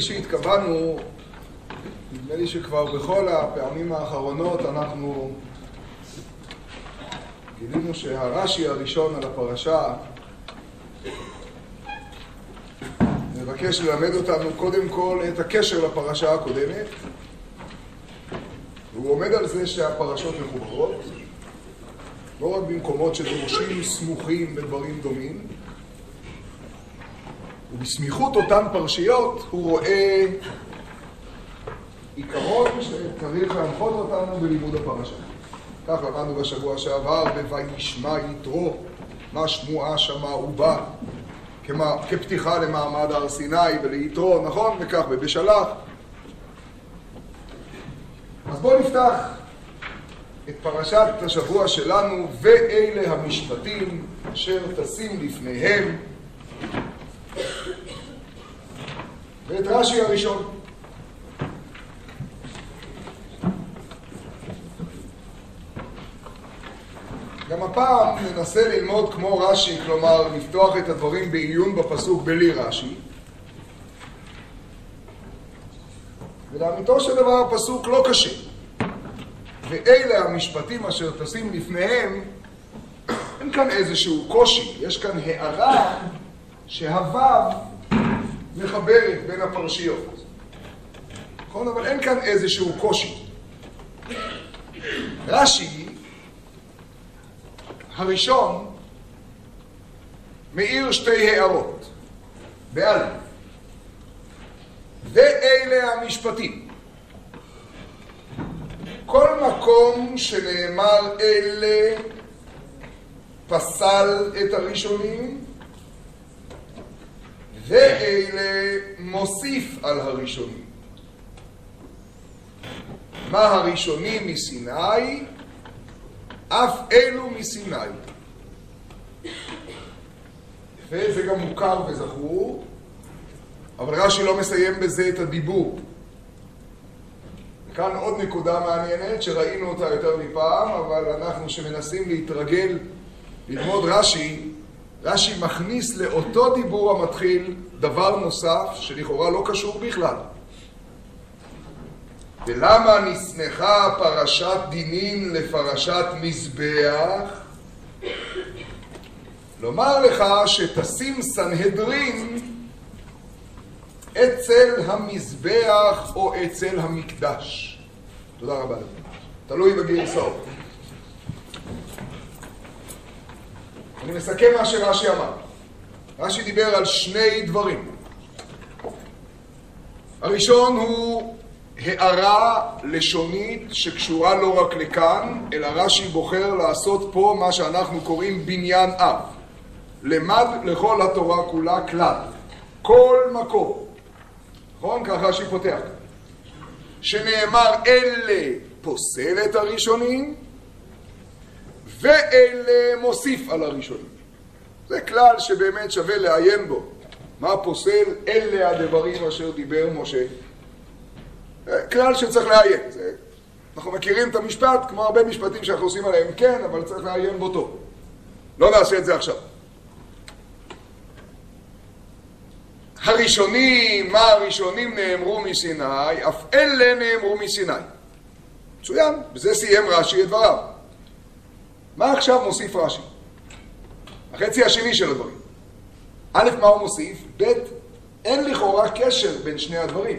כפי שהתכוונו, נדמה לי שכבר בכל הפעמים האחרונות אנחנו גילינו שהרש"י הראשון על הפרשה מבקש ללמד אותנו קודם כל את הקשר לפרשה הקודמת, והוא עומד על זה שהפרשות מחוברות, לא רק במקומות שדורשים סמוכים בדברים דומים, ובסמיכות אותן פרשיות הוא רואה עיקרון שצריך להנחות אותנו בלימוד הפרשה. כך למדנו בשבוע שעבר ב"וישמע יתרו", מה שמועה שמע ובא, כפתיחה למעמד הר סיני וליתרו, נכון? וכך בבשלח. אז בואו נפתח את פרשת השבוע שלנו, ואלה המשפטים אשר תשים לפניהם, ואת רש"י הראשון. גם הפעם ננסה ללמוד כמו רש"י, כלומר לפתוח את הדברים בעיון בפסוק בלי רש"י. ולאמיתו של דבר הפסוק לא קשה. ואלה המשפטים אשר תשים לפניהם, אין כאן איזשהו קושי, יש כאן הערה שהוו מחברת בין הפרשיות. נכון? אבל אין כאן איזשהו קושי. רש"י הראשון מאיר שתי הערות באלף. ואלה המשפטים. כל מקום שנאמר אלה פסל את הראשונים, ואלה מוסיף על הראשונים. מה הראשונים מסיני? אף אלו מסיני. וזה גם מוכר וזכור, אבל רש"י לא מסיים בזה את הדיבור. כאן עוד נקודה מעניינת שראינו אותה יותר מפעם, אבל אנחנו שמנסים להתרגל ללמוד רש"י, רש"י מכניס לאותו דיבור המתחיל דבר נוסף שלכאורה לא קשור בכלל. ולמה נסמכה פרשת דינין לפרשת מזבח? לומר לך שתשים סנהדרין אצל המזבח או אצל המקדש. תודה רבה לכם. תלוי בגרסאות. אני מסכם מה שרש"י אמר. רש"י דיבר על שני דברים. הראשון הוא הערה לשונית שקשורה לא רק לכאן, אלא רש"י בוחר לעשות פה מה שאנחנו קוראים בניין אב. למד לכל התורה כולה כלל. כל מקום. נכון? ככה רש"י פותח. שנאמר אלה פוסל את הראשונים, ואלה מוסיף על הראשונים. זה כלל שבאמת שווה לעיין בו. מה פוסל? אלה הדברים אשר דיבר משה. כלל שצריך לעיין. אנחנו מכירים את המשפט, כמו הרבה משפטים שאנחנו עושים עליהם כן, אבל צריך לעיין בו טוב. לא נעשה את זה עכשיו. הראשונים, מה הראשונים נאמרו מסיני, אף אלה נאמרו מסיני. מצוין, בזה סיים רש"י את דבריו. מה עכשיו מוסיף רש"י? החצי השני של הדברים. א', מה הוא מוסיף? ב', אין לכאורה קשר בין שני הדברים.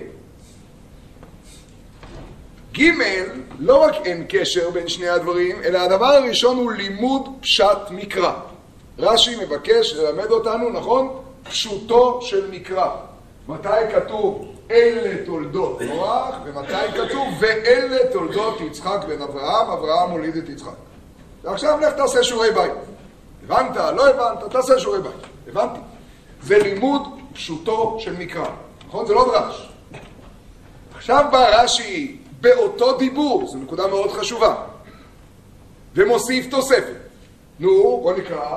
ג', לא רק אין קשר בין שני הדברים, אלא הדבר הראשון הוא לימוד פשט מקרא. רש"י מבקש ללמד אותנו, נכון? פשוטו של מקרא. מתי כתוב אלה תולדות נוח, ומתי כתוב ואלה תולדות יצחק בן אברהם, אברהם הוליד את יצחק. ועכשיו לך תעשה שיעורי בית. הבנת? לא הבנת? תעשה שיעורי בית. הבנתי. זה לימוד פשוטו של מקרא. נכון? זה לא דרש. עכשיו בא רש"י באותו דיבור, זו נקודה מאוד חשובה, ומוסיף תוספת. נו, בוא נקרא.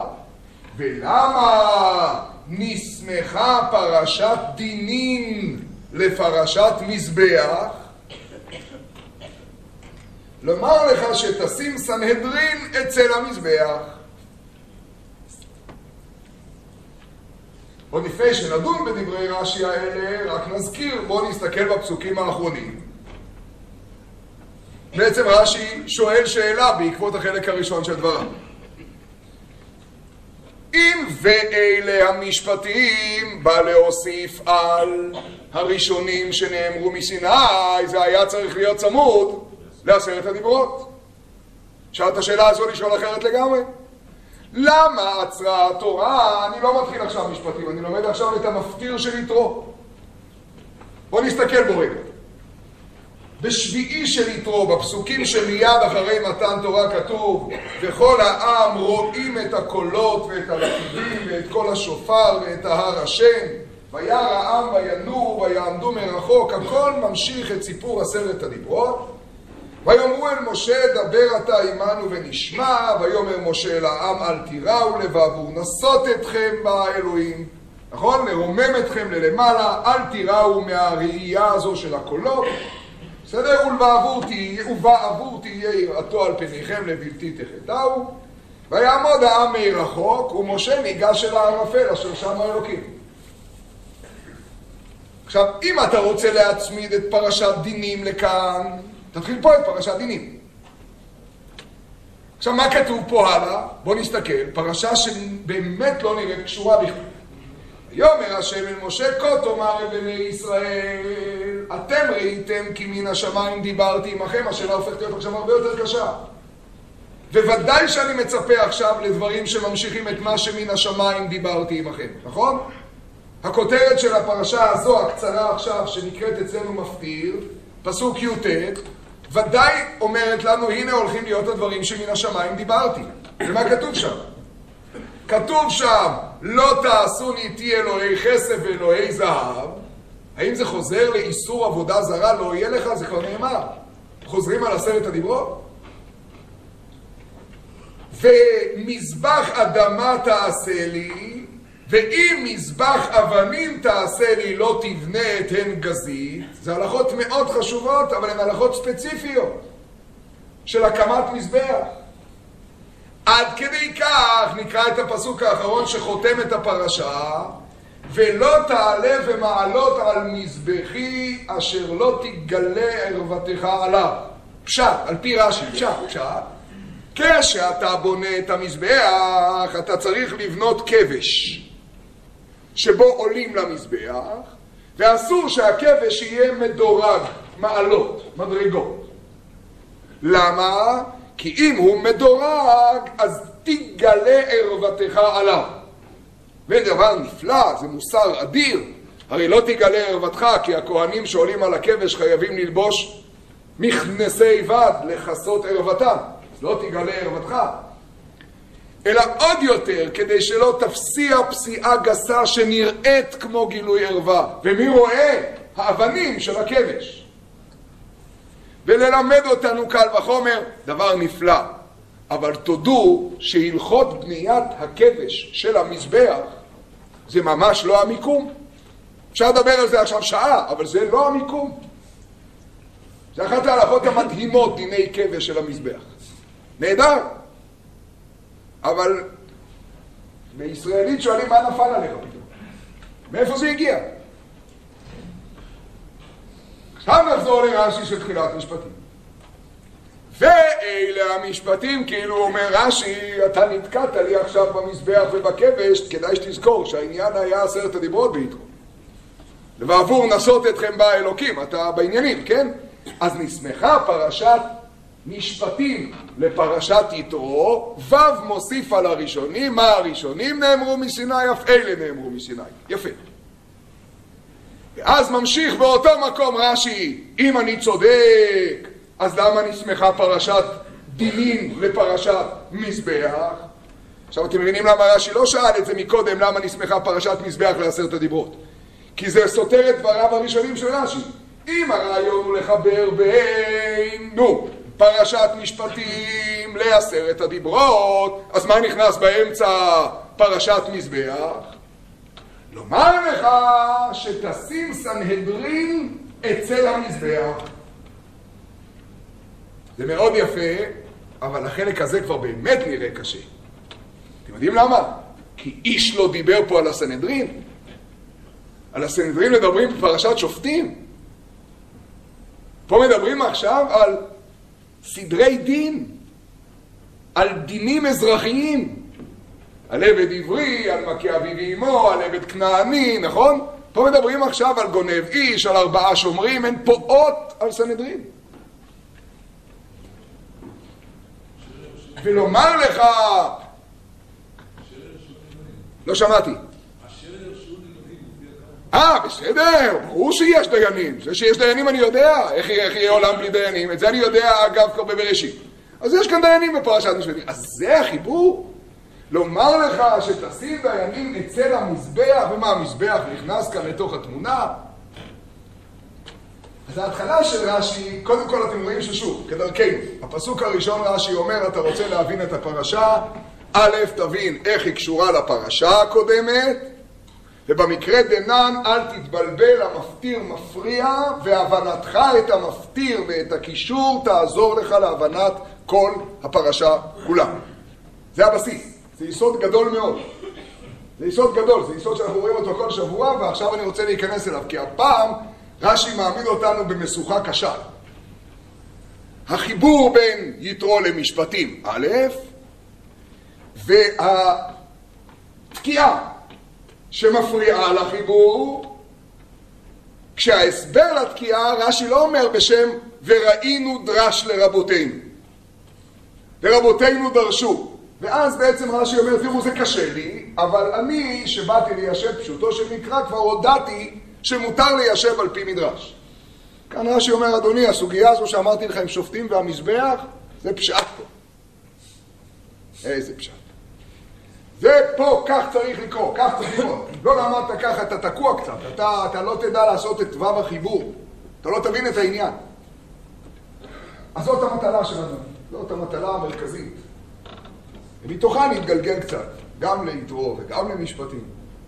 ולמה נסמכה פרשת דינין לפרשת מזבח? לומר לך שתשים סנהדרין אצל המזבח. עוד לפני שנדון בדברי רש"י האלה, רק נזכיר, בואו נסתכל בפסוקים האחרונים. בעצם רש"י שואל שאלה בעקבות החלק הראשון של דבריו. אם ואלה המשפטים בא להוסיף על הראשונים שנאמרו מסיני, זה היה צריך להיות צמוד ל10 הדיברות. שאלת השאלה הזו לשאול אחרת לגמרי. למה עצרה התורה? אני לא מתחיל עכשיו משפטים, אני לומד עכשיו את המפטיר של יתרו. בואו נסתכל בו רגע. בשביעי של יתרו, בפסוקים שמיד אחרי מתן תורה כתוב וכל העם רואים את הקולות ואת הלפידים ואת כל השופר ואת ההר השם וירא העם וינועו ויעמדו מרחוק, הכל ממשיך את סיפור 10 הדיברות. ויאמרו אל משה דבר אתה עמנו ונשמע, ויאמר משה אל העם אל תיראו לבעבור נסות אתכם באלוהים, נכון? לרומם אתכם ללמעלה, אל תיראו מהראייה הזו של הקולות, בסדר? ובעבור תהיה יראתו על פניכם לבלתי תחתהו. ויעמוד העם מרחוק ומשה ניגש אל הערפל אשר שם האלוקים. עכשיו אם אתה רוצה להצמיד את פרשת דינים לכאן, תתחיל פה את פרשת דינים. עכשיו מה כתוב פה הלאה? בוא נסתכל, פרשה שבאמת לא נראית קשורה בכלל. ויאמר השם אל משה כה תאמר אל בני ישראל אתם ראיתם כי מן השמיים דיברתי עמכם. השאלה הופכת להיות עכשיו הרבה יותר קשה, וודאי שאני מצפה עכשיו לדברים שממשיכים את מה שמן השמיים דיברתי עמכם, נכון? הכותרת של הפרשה הזו הקצרה עכשיו שנקראת אצלנו מפטיר, פסוק י"ט, ודאי אומרת לנו הנה הולכים להיות הדברים שמן השמיים דיברתי. ומה כתוב שם? כתוב שם לא תעשון איתי אלוהי חסד ואלוהי זהב. האם זה חוזר לאיסור עבודה זרה? לא יהיה לך, זה כבר נאמר. חוזרים על 10 הדיברות. ומזבח אדמה תעשה לי, ואם מזבח אבנים תעשה לי לא תבנה את הן גזית. זה הלכות מאוד חשובות, אבל הן הלכות ספציפיות של הקמת מזבח. עד כדי כך נקרא את הפסוק האחרון שחותם את הפרשה, ולא תעלה ומעלות על מזבחי אשר לא תגלה ערוותך עליו. פשט, על פי רש"י, פשט. כשאתה בונה את המזבח אתה צריך לבנות כבש שבו עולים למזבח, ואסור שהכבש יהיה מדורג, מעלות, מדרגות. למה? כי אם הוא מדורג אז תגלה ערוותך עליו. ודבר נפלא, זה מוסר אדיר. הרי לא תגלה ערוותך כי הכהנים שעולים על הכבש חייבים ללבוש מכנסי בד לכסות ערוותם, אז לא תגלה ערוותך. אלא עוד יותר כדי שלא תפסיע פסיעה גסה שנראית כמו גילוי ערווה. ומי רואה? האבנים של הכבש. וללמד אותנו קל וחומר, דבר נפלא. אבל תודו שהלכות בניית הכבש של המזבח זה ממש לא המיקום. אפשר לדבר על זה עכשיו שעה, אבל זה לא המיקום. זה אחת ההלכות המדהימות, דיני כבש של המזבח. נהדר. אבל בישראלית שואלים מה נפל עליך פתאום. מאיפה זה הגיע? עכשיו נחזור לרש"י של תחילת משפטים. ואלה המשפטים, כאילו אומר רש"י, אתה נתקעת לי עכשיו במזבח ובכבש, כדאי שתזכור שהעניין היה 10 הדיברות ביתרו. ובעבור נסות אתכם באלוקים, אתה בעניינים, כן? אז נסמכה פרשת משפטים לפרשת יתרו, ו' מוסיף על הראשונים, מה הראשונים נאמרו מסיני, אף אלה נאמרו מסיני. יפה. ואז ממשיך באותו מקום רש"י, אם אני צודק, אז למה נסמכה פרשת דינים לפרשת מזבח? עכשיו אתם מבינים למה רש"י לא שאל את זה מקודם, למה נסמכה פרשת מזבח ל10 הדיברות? כי זה סותר את דבריו הראשונים של רש"י. אם הרעיון הוא לחבר בין, פרשת משפטים ל10 הדיברות, אז מה נכנס באמצע פרשת מזבח? לומר לך שתשים סנהדרין אצל המזבח. זה מאוד יפה, אבל החלק הזה כבר באמת נראה קשה. אתם יודעים למה? כי איש לא דיבר פה על הסנהדרין. על הסנהדרין מדברים בפרשת שופטים. פה מדברים עכשיו על סדרי דין, על דינים אזרחיים, על עבד עברי, על מכה אביו ואמו, על עבד כנעני, נכון? פה מדברים עכשיו על גונב איש, על 4 שומרים, אין פה אות על סנהדרין. ולומר לך, לא שמעתי. בסדר, ברור שיש דיינים. זה שיש דיינים אני יודע, איך יהיה עולם בלי דיינים, את זה אני יודע אגב כבר בבראשית. אז יש כאן דיינים בפרשת משפטים. אז זה החיבור? לומר לך שתשים דיינים אצל המזבח, ומה המזבח נכנס כאן לתוך התמונה? אז ההתחלה של רש"י, קודם כל אתם רואים ששוב, כדרכנו, הפסוק הראשון רש"י אומר, אתה רוצה להבין את הפרשה, א', תבין איך היא קשורה לפרשה הקודמת, ובמקרה דנן אל תתבלבל, המפטיר מפריע, והבנתך את המפטיר ואת הקישור תעזור לך להבנת כל הפרשה כולה. זה הבסיס, זה יסוד גדול מאוד. זה יסוד גדול, זה יסוד שאנחנו רואים אותו כל שבוע, ועכשיו אני רוצה להיכנס אליו, כי הפעם רש"י מעמיד אותנו במשוכה קשה. החיבור בין יתרו למשפטים א', והתקיעה שמפריעה לחיבור, כשההסבר לתקיעה, רש"י לא אומר בשם וראינו דרש לרבותינו. ורבותינו דרשו. ואז בעצם רש"י אומר, תראו זה קשה לי, אבל אני שבאתי ליישב פשוטו של מקרא כבר הודעתי שמותר ליישב על פי מדרש. כאן רש"י אומר, אדוני, הסוגיה הזו שאמרתי לך עם שופטים והמזבח, זה פשט פה. איזה פשט. זה פה, כך צריך לקרוא, כך צריך לקרוא. לא למדת ככה, אתה תקוע קצת, אתה לא תדע לעשות את וו החיבור. אתה לא תבין את העניין. אז זאת המטלה שלנו, זאת המטלה המרכזית. ומתוכה נתגלגל קצת, גם ליתרו וגם למשפטים.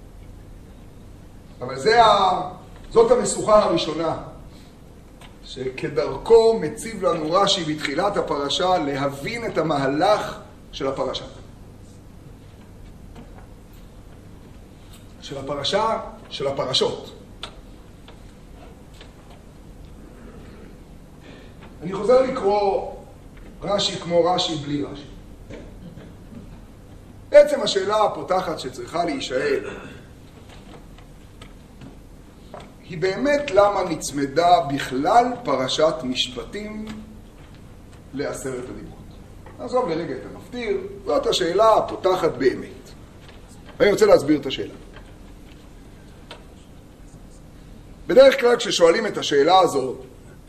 אבל זאת המשוכה הראשונה, שכדרכו מציב לנו רש"י בתחילת הפרשה להבין את המהלך של הפרשה. של הפרשה, של הפרשות. אני חוזר לקרוא רש"י כמו רש"י בלי רש"י. בעצם השאלה הפותחת שצריכה להישאל היא באמת למה נצמדה בכלל פרשת משפטים לעשרת הדיברות. נעזוב לרגע את המפטיר, זאת השאלה הפותחת באמת. ואני רוצה להסביר את השאלה. בדרך כלל כששואלים את השאלה הזאת,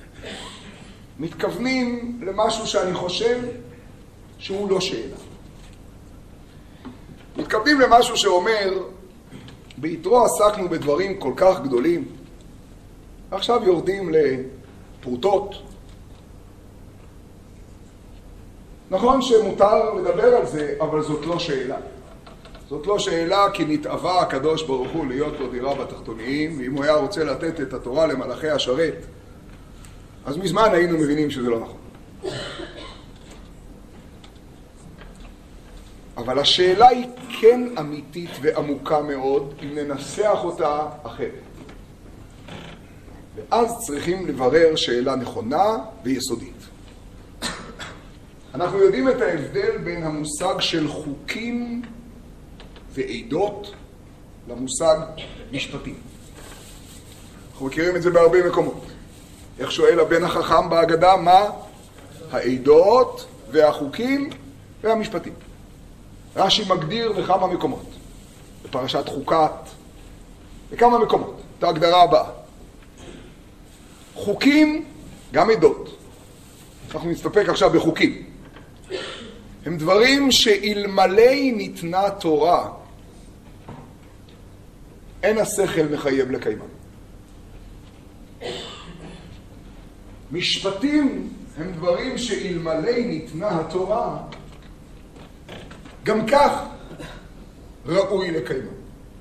מתכוונים למשהו שאני חושב שהוא לא שאלה. מתכוונים למשהו שאומר, ביתרו עסקנו בדברים כל כך גדולים, ועכשיו יורדים לפרוטות. נכון שמותר לדבר על זה, אבל זאת לא שאלה. זאת לא שאלה כי נתאווה הקדוש ברוך הוא להיות לו דירה בתחתוניים, ואם הוא היה רוצה לתת את התורה למלאכי השרת, אז מזמן היינו מבינים שזה לא נכון. אבל השאלה היא כן אמיתית ועמוקה מאוד, אם ננסח אותה אחרת. ואז צריכים לברר שאלה נכונה ויסודית. אנחנו יודעים את ההבדל בין המושג של חוקים ועדות למושג משפטים. אנחנו מכירים את זה בהרבה מקומות. איך שואל הבן החכם בהגדה, מה? העדות והחוקים והמשפטים. רש"י מגדיר בכמה מקומות. בפרשת חוקת, בכמה מקומות. את ההגדרה הבאה. חוקים, גם עדות. אנחנו נסתפק עכשיו בחוקים. הם דברים שאלמלא ניתנה תורה, אין השכל מחייב לקיימם. משפטים הם דברים שאלמלא ניתנה התורה, גם כך ראוי לקיימם.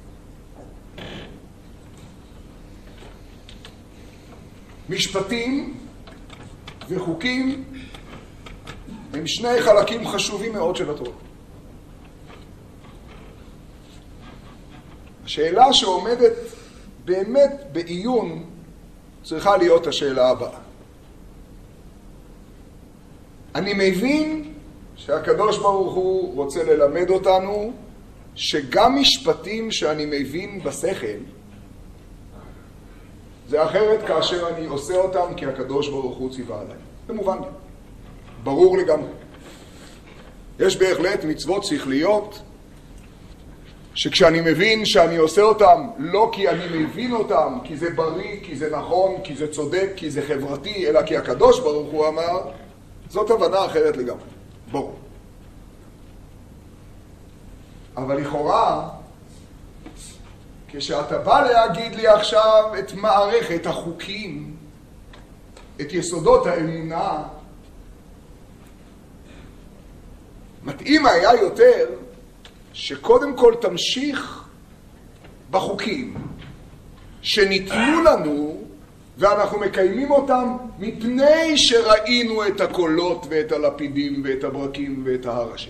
משפטים וחוקים הם שני חלקים חשובים מאוד של התורה. השאלה שעומדת באמת בעיון צריכה להיות השאלה הבאה. אני מבין שהקדוש ברוך הוא רוצה ללמד אותנו שגם משפטים שאני מבין בשכל, זה אחרת כאשר אני עושה אותם כי הקדוש ברוך הוא ציווה עליי. זה מובן לי. ברור לגמרי. יש בהחלט מצוות שכליות שכשאני מבין שאני עושה אותם לא כי אני מבין אותם, כי זה בריא, כי זה נכון, כי זה צודק, כי זה חברתי, אלא כי הקדוש ברוך הוא אמר, זאת הבנה אחרת לגמרי. ברור. אבל לכאורה, כשאתה בא להגיד לי עכשיו את מערכת החוקים, את יסודות האמונה, מתאים היה יותר שקודם כל תמשיך בחוקים שניתנו לנו ואנחנו מקיימים אותם מפני שראינו את הקולות ואת הלפידים ואת הברקים ואת ההרשים.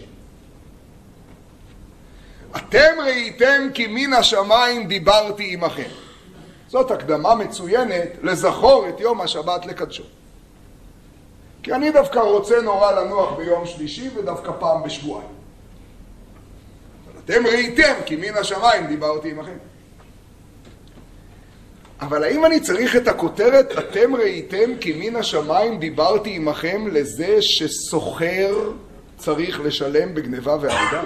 אתם ראיתם כי מן השמיים דיברתי עמכם. זאת הקדמה מצוינת לזכור את יום השבת לקדשו. כי אני דווקא רוצה נורא לנוח ביום שלישי ודווקא פעם בשבועיים. אתם ראיתם כי מן השמיים דיברתי עמכם. אבל האם אני צריך את הכותרת אתם ראיתם כי מן השמיים דיברתי עמכם לזה שסוחר צריך לשלם בגניבה ועבדה?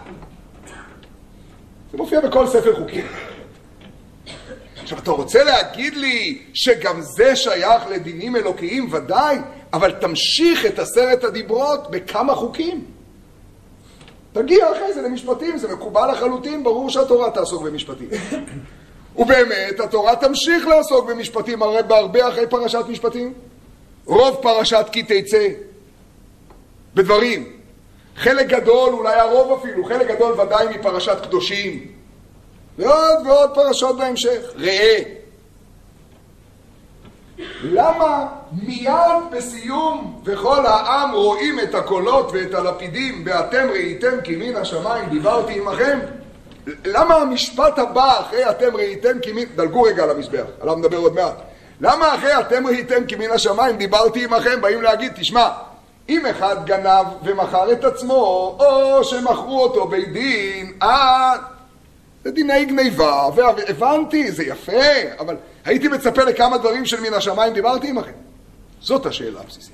זה מופיע בכל ספר חוקים. עכשיו, אתה רוצה להגיד לי שגם זה שייך לדינים אלוקיים? ודאי, אבל תמשיך את 10 הדיברות בכמה חוקים. תגיע אחרי זה למשפטים, זה מקובל לחלוטין, ברור שהתורה תעסוק במשפטים. ובאמת, התורה תמשיך לעסוק במשפטים, הרי בהרבה אחרי פרשת משפטים. רוב פרשת כי תצא בדברים. חלק גדול, אולי הרוב אפילו, חלק גדול ודאי מפרשת קדושים. ועוד ועוד פרשות בהמשך. ראה. למה מיד בסיום וכל העם רואים את הקולות ואת הלפידים ואתם ראיתם כי מן השמיים דיברתי עמכם? למה המשפט הבא אחרי אתם ראיתם כי מן... דלגו רגע על המזבח, עליו נדבר עוד מעט. למה אחרי אתם ראיתם כי מן השמיים דיברתי עמכם? באים להגיד, תשמע, אם אחד גנב ומכר את עצמו, או שמכרו אותו בית דין, זה דיני גניבה, והבנתי, זה יפה, אבל הייתי מצפה לכמה דברים של מן השמיים דיברתי עמכם. זאת השאלה הבסיסית.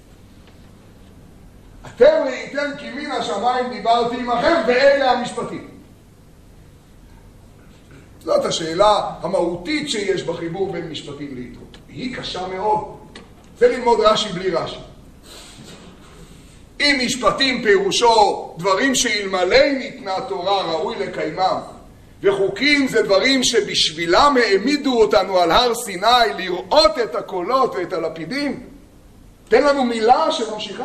אתם ראיתם כי מן השמיים דיברתי עמכם, ואלה המשפטים. זאת השאלה המהותית שיש בחיבור בין משפטים ליתרו. היא קשה מאוד. זה ללמוד רש"י בלי רש"י. אם משפטים פירושו דברים שאלמלא ניתנה תורה ראוי לקיימם, וחוקים זה דברים שבשבילם העמידו אותנו על הר סיני לראות את הקולות ואת הלפידים, תן לנו מילה שממשיכה.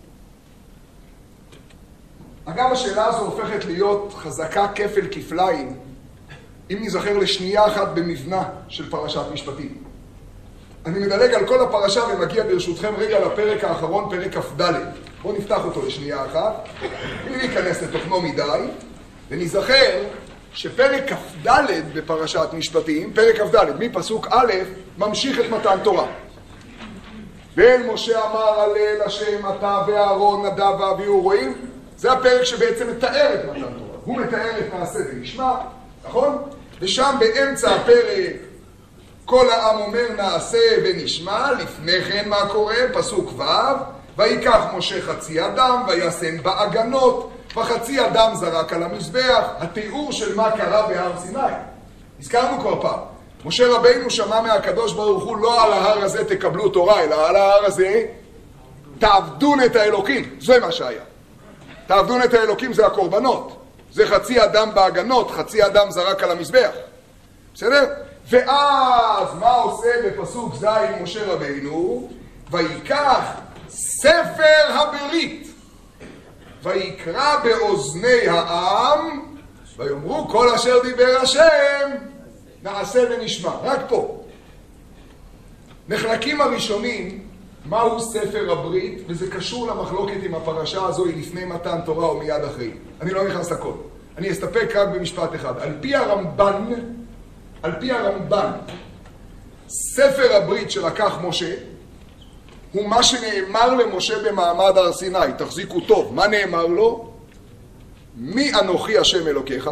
אגב, השאלה הזו הופכת להיות חזקה כפל כפליים אם נזכר לשנייה אחת במבנה של פרשת משפטים. אני מדלג על כל הפרשה ומגיע ברשותכם רגע לפרק האחרון, פרק כ"ד. בואו נפתח אותו לשנייה אחת, בלי להיכנס לתוכנו מדי, ונזכר שפרק כ"ד בפרשת משפטים, פרק כ"ד מפסוק א', ממשיך את מתן תורה. ואל משה אמר הלל השם אתה ואהרון נדב ואביהו. רואים? זה הפרק שבעצם מתאר את מתן תורה. הוא מתאר את נעשה ונשמע, נכון? ושם באמצע הפרק כל העם אומר נעשה ונשמע. לפני כן מה קורה? פסוק ו', ויקח משה חצי אדם וישם בעגנות וחצי אדם זרק על המזבח. התיאור של מה קרה בהר סיני. הזכרנו כבר פעם. משה רבינו שמע מהקדוש ברוך הוא לא על ההר הזה תקבלו תורה, אלא על ההר הזה תעבדון את האלוקים. זה מה שהיה. תעבדון את האלוקים זה הקורבנות. זה חצי אדם בעגנות, חצי אדם זרק על המזבח. בסדר? ואז מה עושה בפסוק ז' משה רבינו? ויקח ספר הברית ויקרא באוזני העם ויאמרו כל אשר דיבר השם נעשה ונשמע. רק פה נחלקים הראשונים מהו ספר הברית, וזה קשור למחלוקת עם הפרשה הזו היא לפני מתן תורה או מיד אחרי. אני לא נכנס לכל, אני אסתפק רק במשפט אחד. על פי הרמב"ן על פי הרמב"ן, ספר הברית שלקח משה, הוא מה שנאמר למשה במעמד הר סיני. תחזיקו טוב, מה נאמר לו? מי אנוכי השם אלוקיך?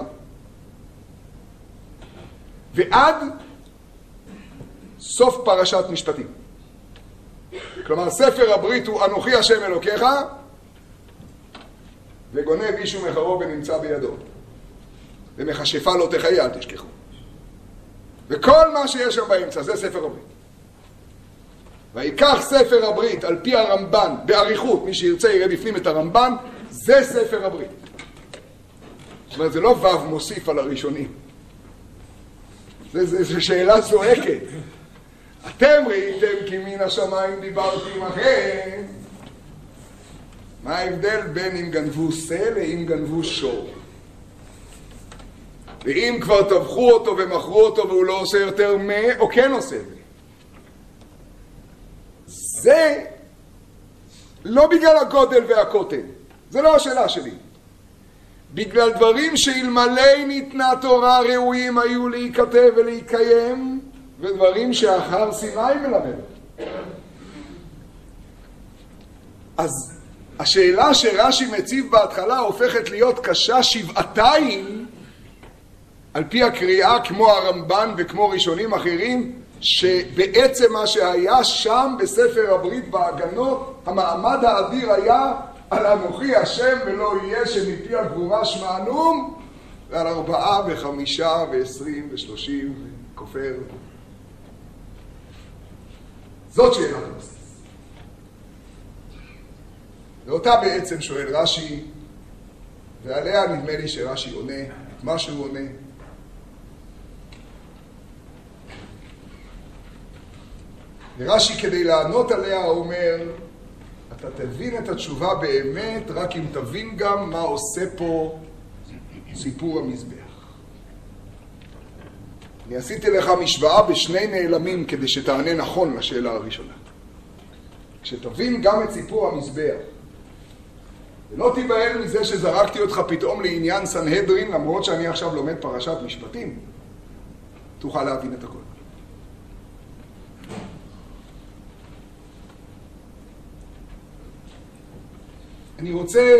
ועד סוף פרשת משפטים. כלומר, ספר הברית הוא אנוכי השם אלוקיך, וגונב איש ומחרו ונמצא בידו. ומכשפה לא תחיה, אל תשכחו. וכל מה שיש שם באמצע, זה ספר הברית. ויקח ספר הברית על פי הרמב"ן, בעריכות, מי שירצה יראה בפנים את הרמב"ן, זה ספר הברית. זאת אומרת, זה לא וו מוסיף על הראשונים. זו שאלה זועקת. אתם ראיתם כי מן השמיים דיברתי עמכם. מה ההבדל בין אם גנבו שא לאם גנבו שור? ואם כבר טבחו אותו ומכרו אותו והוא לא עושה יותר או כן עושה את זה? זה לא בגלל הגודל והקוטן, זה לא השאלה שלי. בגלל דברים שאלמלא ניתנה תורה ראויים היו להיכתב ולהיקיים, ודברים שאחר סיני מלמד. אז השאלה שרש"י מציב בהתחלה הופכת להיות קשה שבעתיים, על פי הקריאה כמו הרמב"ן וכמו ראשונים אחרים, שבעצם מה שהיה שם בספר הברית בהגנות, המעמד האדיר היה על אנוכי השם ולא יהיה שמפי הגבורה שמענום, ועל 4 ו5 ו20 ו30 כופר. זאת שאלת הבסיס. ואותה בעצם שואל רש"י, ועליה נדמה לי שרש"י עונה את מה שהוא עונה. ורש"י כדי לענות עליה אומר, אתה תבין את התשובה באמת רק אם תבין גם מה עושה פה סיפור המזבח. אני עשיתי לך משוואה בשני נעלמים כדי שתענה נכון לשאלה הראשונה. כשתבין גם את סיפור המזבח, ולא תיבהל מזה שזרקתי אותך פתאום לעניין סנהדרין, למרות שאני עכשיו לומד פרשת משפטים, תוכל להבין את הכל. אני רוצה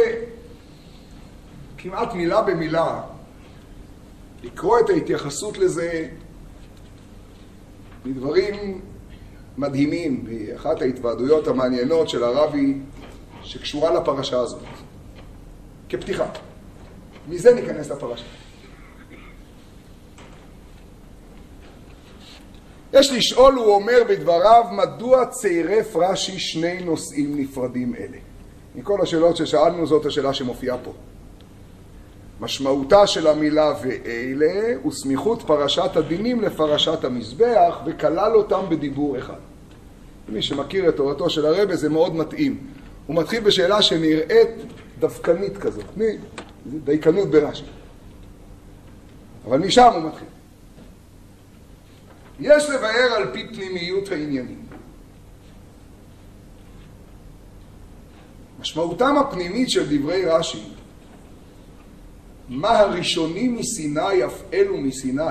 כמעט מילה במילה לקרוא את ההתייחסות לזה מדברים מדהימים באחת ההתוועדויות המעניינות של הרבי שקשורה לפרשה הזאת. כפתיחה. מזה ניכנס לפרשה. יש לשאול, הוא אומר בדבריו, מדוע צירף רש"י שני נושאים נפרדים אלה? מכל השאלות ששאלנו זאת השאלה שמופיעה פה. משמעותה של המילה ואלה הוא סמיכות פרשת הדינים לפרשת המזבח וכלל אותם בדיבור אחד. מי שמכיר את תורתו של הרבי זה מאוד מתאים. הוא מתחיל בשאלה שנראית דווקנית כזאת, דייקנות ברש"י. אבל משם הוא מתחיל. יש לבאר על פי פנימיות העניינים. משמעותם הפנימית של דברי רש"י, מה הראשונים מסיני אף אלו מסיני,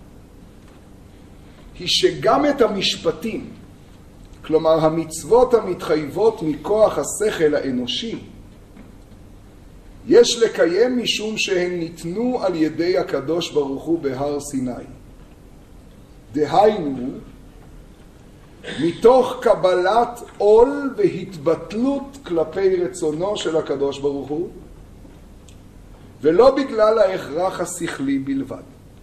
היא שגם את המשפטים, כלומר המצוות המתחייבות מכוח השכל האנושי, יש לקיים משום שהן ניתנו על ידי הקדוש ברוך הוא בהר סיני. דהיינו, מתוך קבלת עול והתבטלות כלפי רצונו של הקדוש ברוך הוא, ולא בגלל ההכרח השכלי בלבד.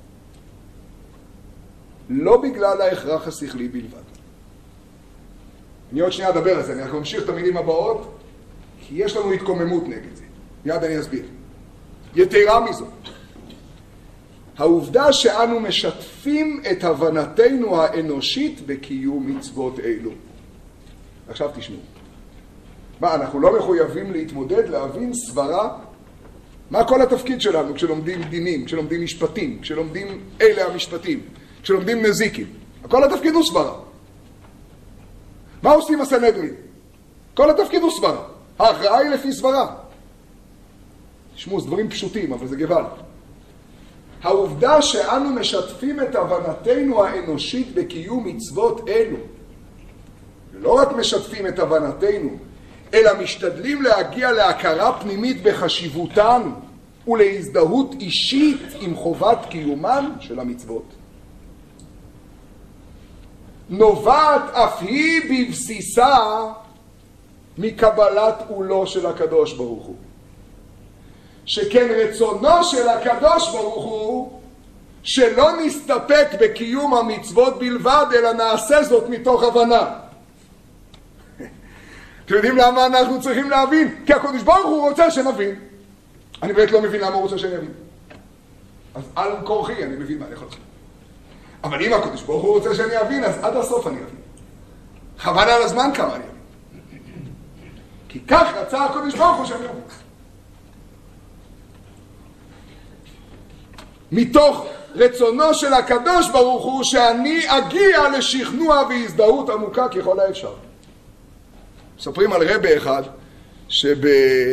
לא בגלל ההכרח השכלי בלבד. אני עוד שנייה אדבר על זה, אני אמשיך את המילים הבאות, כי יש לנו התקוממות נגד זה. מיד אני אסביר. יתרה מזאת, העובדה שאנו משתפים את הבנתנו האנושית בקיום מצוות אלו. עכשיו תשמעו. מה, אנחנו לא מחויבים להתמודד, להבין סברה? מה כל התפקיד שלנו כשלומדים דינים, כשלומדים משפטים, כשלומדים אלה המשפטים, כשלומדים נזיקים? כל התפקיד הוא סברה. מה עושים הסנהדרין? כל התפקיד הוא סברה. ההכרעה היא לפי סברה. תשמעו, זה דברים פשוטים, אבל זה גבל. העובדה שאנו משתפים את הבנתנו האנושית בקיום מצוות אלו, ולא רק משתפים את הבנתנו, אלא משתדלים להגיע להכרה פנימית בחשיבותן ולהזדהות אישית עם חובת קיומן של המצוות, נובעת אף היא בבסיסה מקבלת עולו של הקדוש ברוך הוא. שכן רצונו של הקדוש ברוך הוא שלא נסתפק בקיום המצוות בלבד, אלא נעשה זאת מתוך הבנה. אתם יודעים למה אנחנו צריכים להבין? כי הקדוש ברוך הוא רוצה שנבין. אני באמת לא מבין למה הוא רוצה שאני אבין. אז על כורחי אני מבין מה אני יכול לעשות. אבל אם הקדוש ברוך הוא רוצה שאני אבין, אז עד הסוף אני אבין. חבל על הזמן כמה אני אבין. כי כך רצה הקדוש ברוך הוא שאני אבין. מתוך רצונו של הקדוש ברוך הוא שאני אגיע לשכנוע והזדהות עמוקה ככל האפשר. מספרים על רבי אחד שבאחד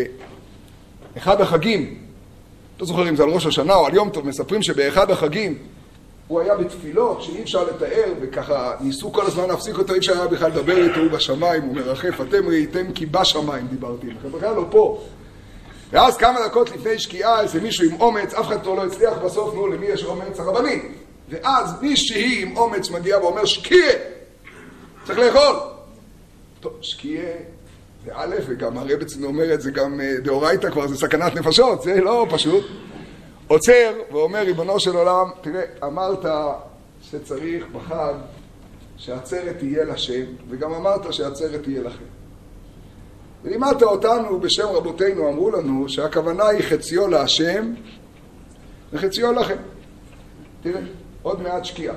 החגים, לא זוכר אם זה על ראש השנה או על יום טוב, מספרים שבאחד החגים הוא היה בתפילות שאי אפשר לתאר, וככה ניסו כל הזמן להפסיק אותו, אי אפשר היה בכלל לדבר איתו, הוא בשמיים, הוא מרחף, אתם ראיתם כי בשמיים דיברתי לכם, בכלל לא פה. ואז כמה דקות לפני שקיעה איזה מישהו עם אומץ, אף אחד לא הצליח, בסוף נו למי יש אומץ? הרבנים. ואז מישהי עם אומץ מגיע ואומר שקיעה, צריך לאכול. טוב, שקיעה זה א', וגם הרב אצלנו אומר את זה גם דאורייתא, כבר זה סכנת נפשות, זה לא פשוט. עוצר ואומר ריבונו של עולם, תראה, אמרת שצריך בחג שהעצרת תהיה לשם, וגם אמרת שהעצרת תהיה לכם. ולימדת אותנו בשם רבותינו, אמרו לנו שהכוונה היא חציו להשם וחציו לכם. תראה, עוד מעט שקיעה.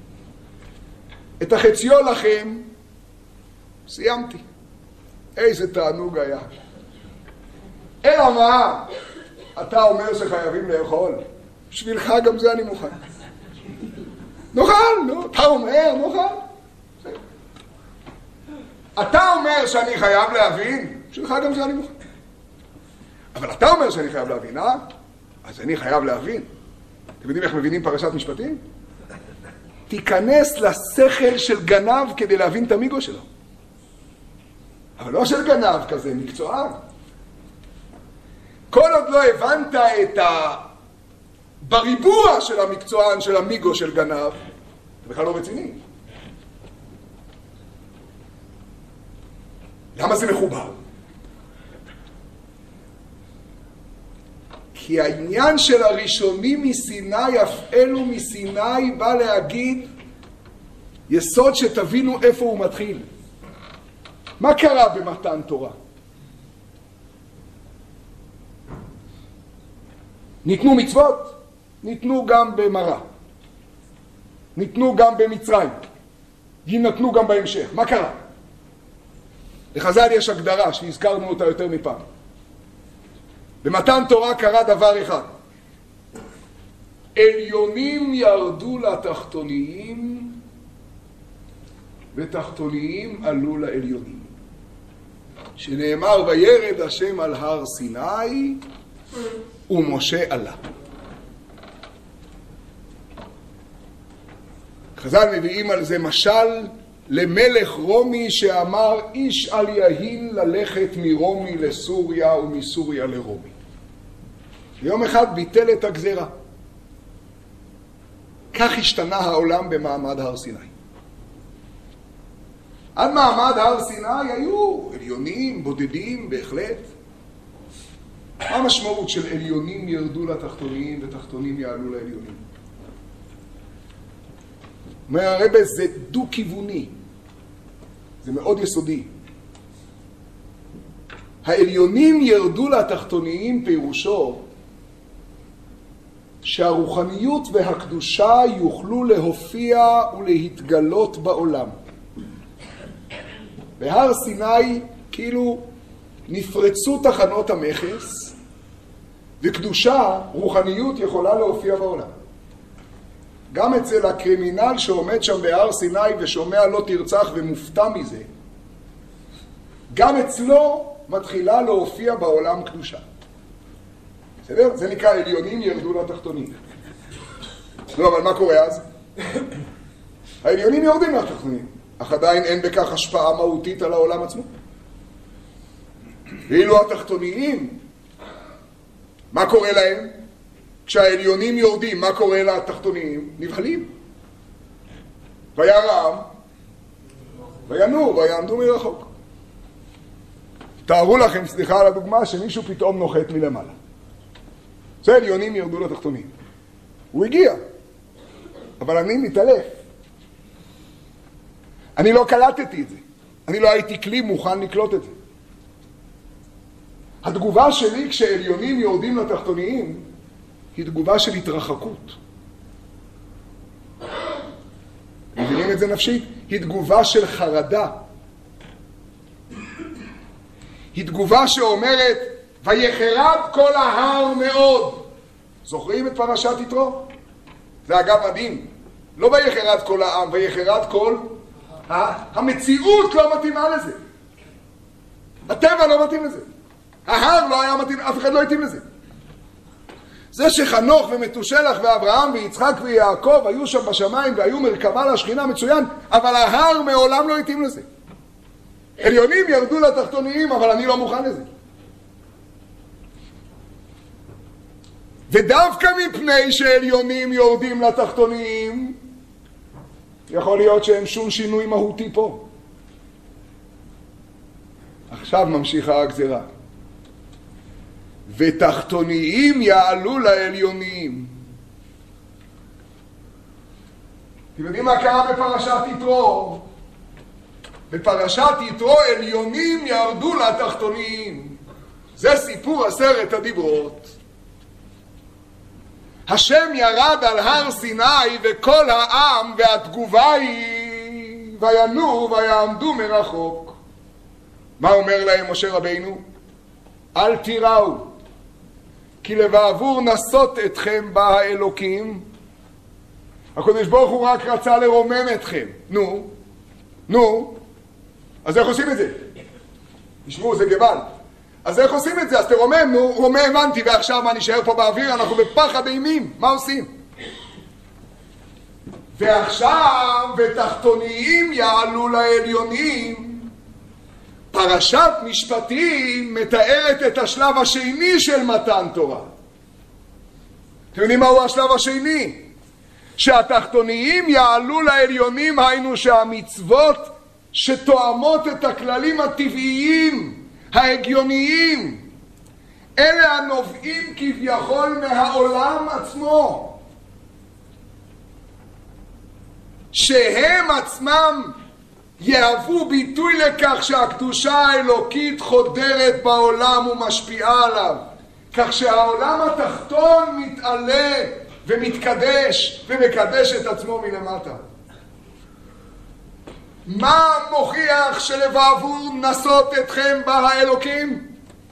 את החציו לכם סיימתי. איזה תענוג היה. אלא מה? אתה אומר שחייבים לאכול. בשבילך גם זה אני מוכן. נאכל, נו, אתה אומר, נאכל. אתה אומר שאני חייב להבין, בשבילך גם זה אני מוכן. אבל אתה אומר שאני חייב להבין, אה? אז אני חייב להבין. אתם יודעים איך מבינים פרשת משפטים? תיכנס לשכל של גנב כדי להבין את המיגו שלו. אבל לא של גנב כזה, מקצוען. כל עוד לא הבנת את בריבוע של המקצוען, של המיגו של גנב, זה בכלל לא רציני. למה זה מחובר? כי העניין של הראשונים מסיני, אף אלו מסיני, בא להגיד יסוד שתבינו איפה הוא מתחיל. מה קרה במתן תורה? ניתנו מצוות, ניתנו גם במראה. ניתנו גם במצרים. יינתנו גם בהמשך. מה קרה? לחז"ל יש הגדרה שהזכרנו אותה יותר מפעם. במתן תורה קרה דבר אחד. עליונים ירדו לתחתוניים ותחתוניים עלו לעליונים. שנאמר וירד השם על הר סיני ומשה עלה. חז"ל מביאים על זה משל למלך רומי שאמר איש אל יהין ללכת מרומי לסוריה ומסוריה לרומי. יום אחד ביטל את הגזרה. כך השתנה העולם במעמד הר סיני. עד מעמד הר סיני היו עליונים, בודדים, בהחלט. מה המשמעות של עליונים ירדו לתחתונים ותחתונים יעלו לעליונים? אומר הרב, זה דו-כיווני. זה מאוד יסודי. העליונים ירדו לתחתוניים פירושו שהרוחניות והקדושה יוכלו להופיע ולהתגלות בעולם. בהר סיני כאילו נפרצו תחנות המכס, וקדושה, רוחניות יכולה להופיע בעולם. גם אצל הקרימינל שעומד שם בהר סיני ושומע לא תרצח ומופתע מזה, גם אצלו מתחילה להופיע בעולם קדושה. בסדר? זה נקרא עליונים ירדו לתחתונים. לא, אבל מה קורה אז? העליונים יורדים לתחתונים, אך עדיין אין בכך השפעה מהותית על העולם עצמו. ואילו התחתוניים, מה קורה להם? כשהעליונים יורדים, מה קורה לתחתוניים? נבהלים. וירם, וינור, ויעמדו מרחוק. תארו לכם, סליחה על הדוגמה, שמישהו פתאום נוחת מלמעלה. זה עליונים ירדו לתחתונים. הוא הגיע, אבל אני מתעלף. אני לא קלטתי את זה. אני לא הייתי כלי מוכן לקלוט את זה. התגובה שלי כשעליונים יורדים לתחתוניים היא תגובה של התרחקות. מבינים את זה נפשית? היא תגובה של חרדה. היא תגובה שאומרת, ויחרד כל ההר מאוד. זוכרים את פרשת יתרו? זה אגב מדהים. לא ויחרד כל העם, ויחרד כל... המציאות לא מתאימה לזה. הטבע לא מתאים לזה. ההר לא היה מתאים, אף אחד לא התאים לזה. זה שחנוך ומתושלח ואברהם ויצחק ויעקב היו שם בשמיים והיו מרכבה לשכינה מצוין, אבל ההר מעולם לא התאים לזה. עליונים ירדו לתחתוניים, אבל אני לא מוכן לזה. ודווקא מפני שעליונים יורדים לתחתוניים, יכול להיות שאין שום שינוי מהותי פה. עכשיו ממשיכה הגזרה. ותחתוניים יעלו לעליונים. אתם יודעים מה קרה בפרשת יתרו? בפרשת יתרו עליונים ירדו לתחתוניים. זה סיפור 10 הדיברות. השם ירד על הר סיני וכל העם, והתגובה היא וינור ויעמדו מרחוק. מה אומר להם משה רבינו? אל תיראו, כי לבעבור נסות אתכם בה האלוקים. הקדוש ברוך הוא רק רצה לרומם אתכם. נו, אז איך עושים את זה? תשמעו, זה גבל. אז איך עושים את זה? אז תרומם, רומם הבנתי, ועכשיו מה, נשאר פה באוויר? אנחנו בפחד אימים, מה עושים? ועכשיו, ותחתוניים יעלו לעליונים. פרשת משפטים מתארת את השלב השני של מתן תורה. אתם יודעים מהו השלב השני? שהתחתוניים יעלו לעליונים, היינו שהמצוות שתואמות את הכללים הטבעיים, ההגיוניים, אלה הנובעים כביכול מהעולם עצמו, שהם עצמם יהוו ביטוי לכך שהקדושה האלוקית חודרת בעולם ומשפיעה עליו, כך שהעולם התחתון מתעלה ומתקדש ומקדש את עצמו מלמטה. מה מוכיח שלבעבור נסות אתכם בה האלוקים?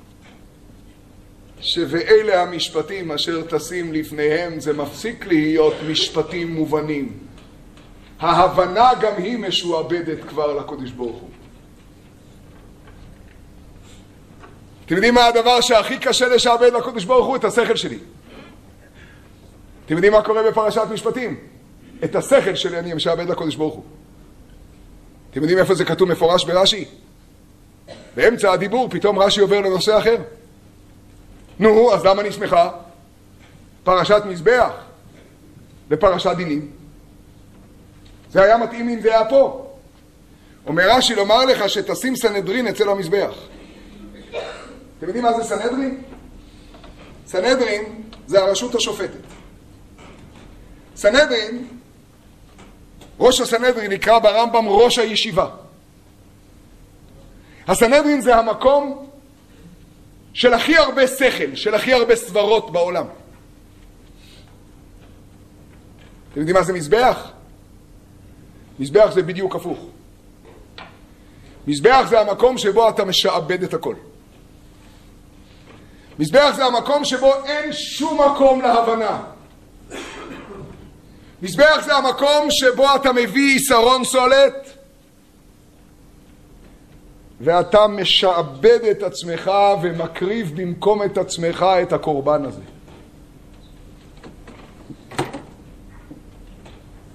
שבאלה המשפטים אשר תשים לפניהם זה מפסיק להיות משפטים מובנים. ההבנה גם היא משועבדת כבר לקדוש ברוך הוא. אתם יודעים מה הדבר שהכי קשה לשעבד לקדוש ברוך הוא? את השכל שלי. אתם יודעים מה קורה בפרשת משפטים? את השכל שלי אני משעבד לקדוש ברוך הוא. אתם יודעים איפה זה כתוב מפורש ברש"י? באמצע הדיבור פתאום רש"י עובר לנושא אחר. נו, אז למה נשמחה? פרשת מזבח ופרשת דינים. זה היה מתאים אם זה היה פה. אומר רש"י לומר לך שתשים סנהדרין אצל המזבח. אתם יודעים מה זה סנהדרין? סנהדרין זה הרשות השופטת. סנהדרין, ראש הסנהדרין נקרא ברמב"ם ראש הישיבה. הסנהדרין זה המקום של הכי הרבה שכל, של הכי הרבה סברות בעולם. אתם יודעים מה זה מזבח? מזבח זה בדיוק הפוך. מזבח זה המקום שבו אתה משעבד את הכל. מזבח זה המקום שבו אין שום מקום להבנה. מזבח זה המקום שבו אתה מביא יסרון סולת ואתה משעבד את עצמך ומקריב במקום את עצמך את הקורבן הזה.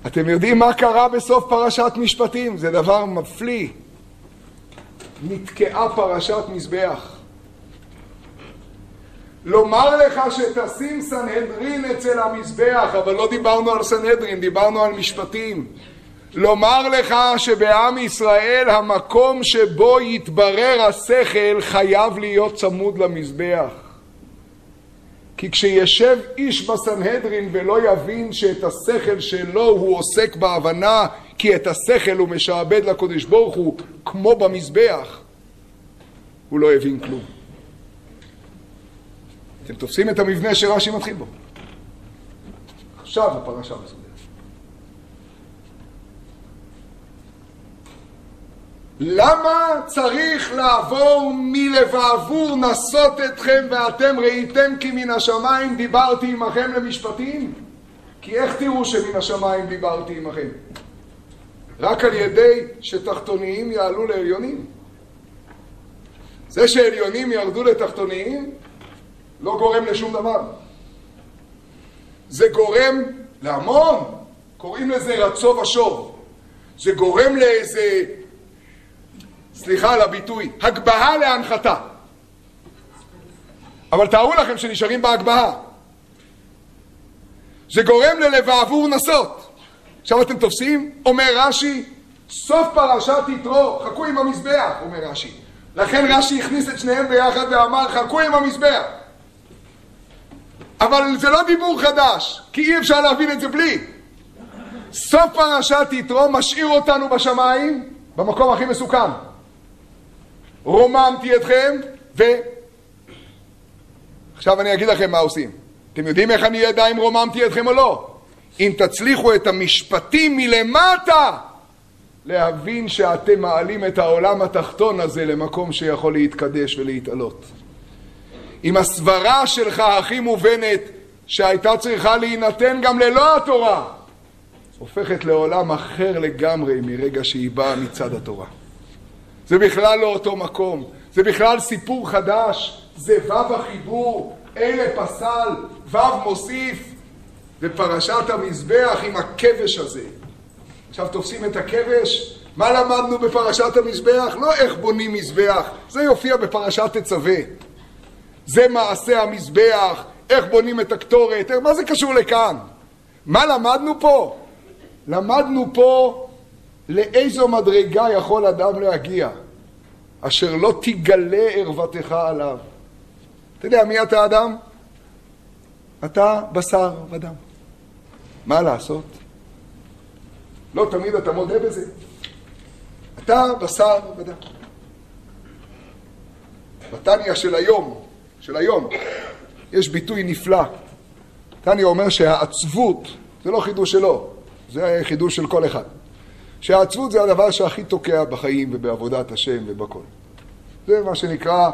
אתם יודעים מה קרה בסוף פרשת משפטים? זה דבר מפליא. נתקעה פרשת מזבח. לומר לך שתשים סנהדרין אצל המזבח, אבל לא דיברנו על סנהדרין, דיברנו על משפטים. לומר לך שבעם ישראל המקום שבו יתברר השכל חייב להיות צמוד למזבח. כי כשישב איש בסנהדרין ולא יבין שאת השכל שלו הוא עוסק בהבנה, כי את השכל הוא משעבד לקדוש ברוך הוא כמו במזבח, הוא לא הבין כלום. אתם תופסים את המבנה שרש"י מתחיל בו. עכשיו הפרשה מסודרת. למה צריך לעבור מלבעבור נסות אתכם ואתם ראיתם כי מן השמיים דיברתי עמכם למשפטים? כי איך תראו שמן השמיים דיברתי עמכם? רק על ידי שתחתוניים יעלו לעליונים. זה שעליונים ירדו לתחתוניים לא גורם לשום דבר. זה גורם להמון, קוראים לזה רצו ושוב. זה גורם לאיזה, סליחה על הביטוי, הגבהה להנחתה. אבל תארו לכם שנשארים בהגבהה. זה גורם ללבעבור נסות. עכשיו אתם תופסים? אומר רש"י, סוף פרשת יתרו, חכו עם המזבח, אומר רש"י. לכן רש"י הכניס את שניהם ביחד ואמר, חכו עם המזבח. אבל זה לא דיבור חדש, כי אי אפשר להבין את זה בלי. סוף פרשת יתרו משאיר אותנו בשמיים, במקום הכי מסוכן. רוממתי אתכם, עכשיו אני אגיד לכם מה עושים. אתם יודעים איך אני יודע אם רוממתי אתכם או לא? אם תצליחו את המשפטים מלמטה, להבין שאתם מעלים את העולם התחתון הזה למקום שיכול להתקדש ולהתעלות. אם הסברה שלך הכי מובנת שהייתה צריכה להינתן גם ללא התורה, הופכת לעולם אחר לגמרי מרגע שהיא באה מצד התורה. זה בכלל לא אותו מקום, זה בכלל סיפור חדש, זה ו' החיבור, אלה פסל, ו' מוסיף, ופרשת המזבח עם הכבש הזה. עכשיו תופסים את הכבש, מה למדנו בפרשת המזבח? לא איך בונים מזבח, זה יופיע בפרשת תצווה. זה מעשה המזבח, איך בונים את הקטורת, מה זה קשור לכאן? מה למדנו פה? למדנו פה לאיזו מדרגה יכול אדם להגיע, אשר לא תגלה ערוותך עליו. אתה יודע מי אתה אדם? אתה בשר ודם. מה לעשות? לא תמיד אתה מודה בזה. אתה בשר ודם. בתניא של היום, יש ביטוי נפלא. תניא אומר שהעצבות, זה לא חידוש שלו, זה חידוש של כל אחד. שהעצבות זה הדבר שהכי תוקע בחיים ובעבודת השם ובכל. זה מה שנקרא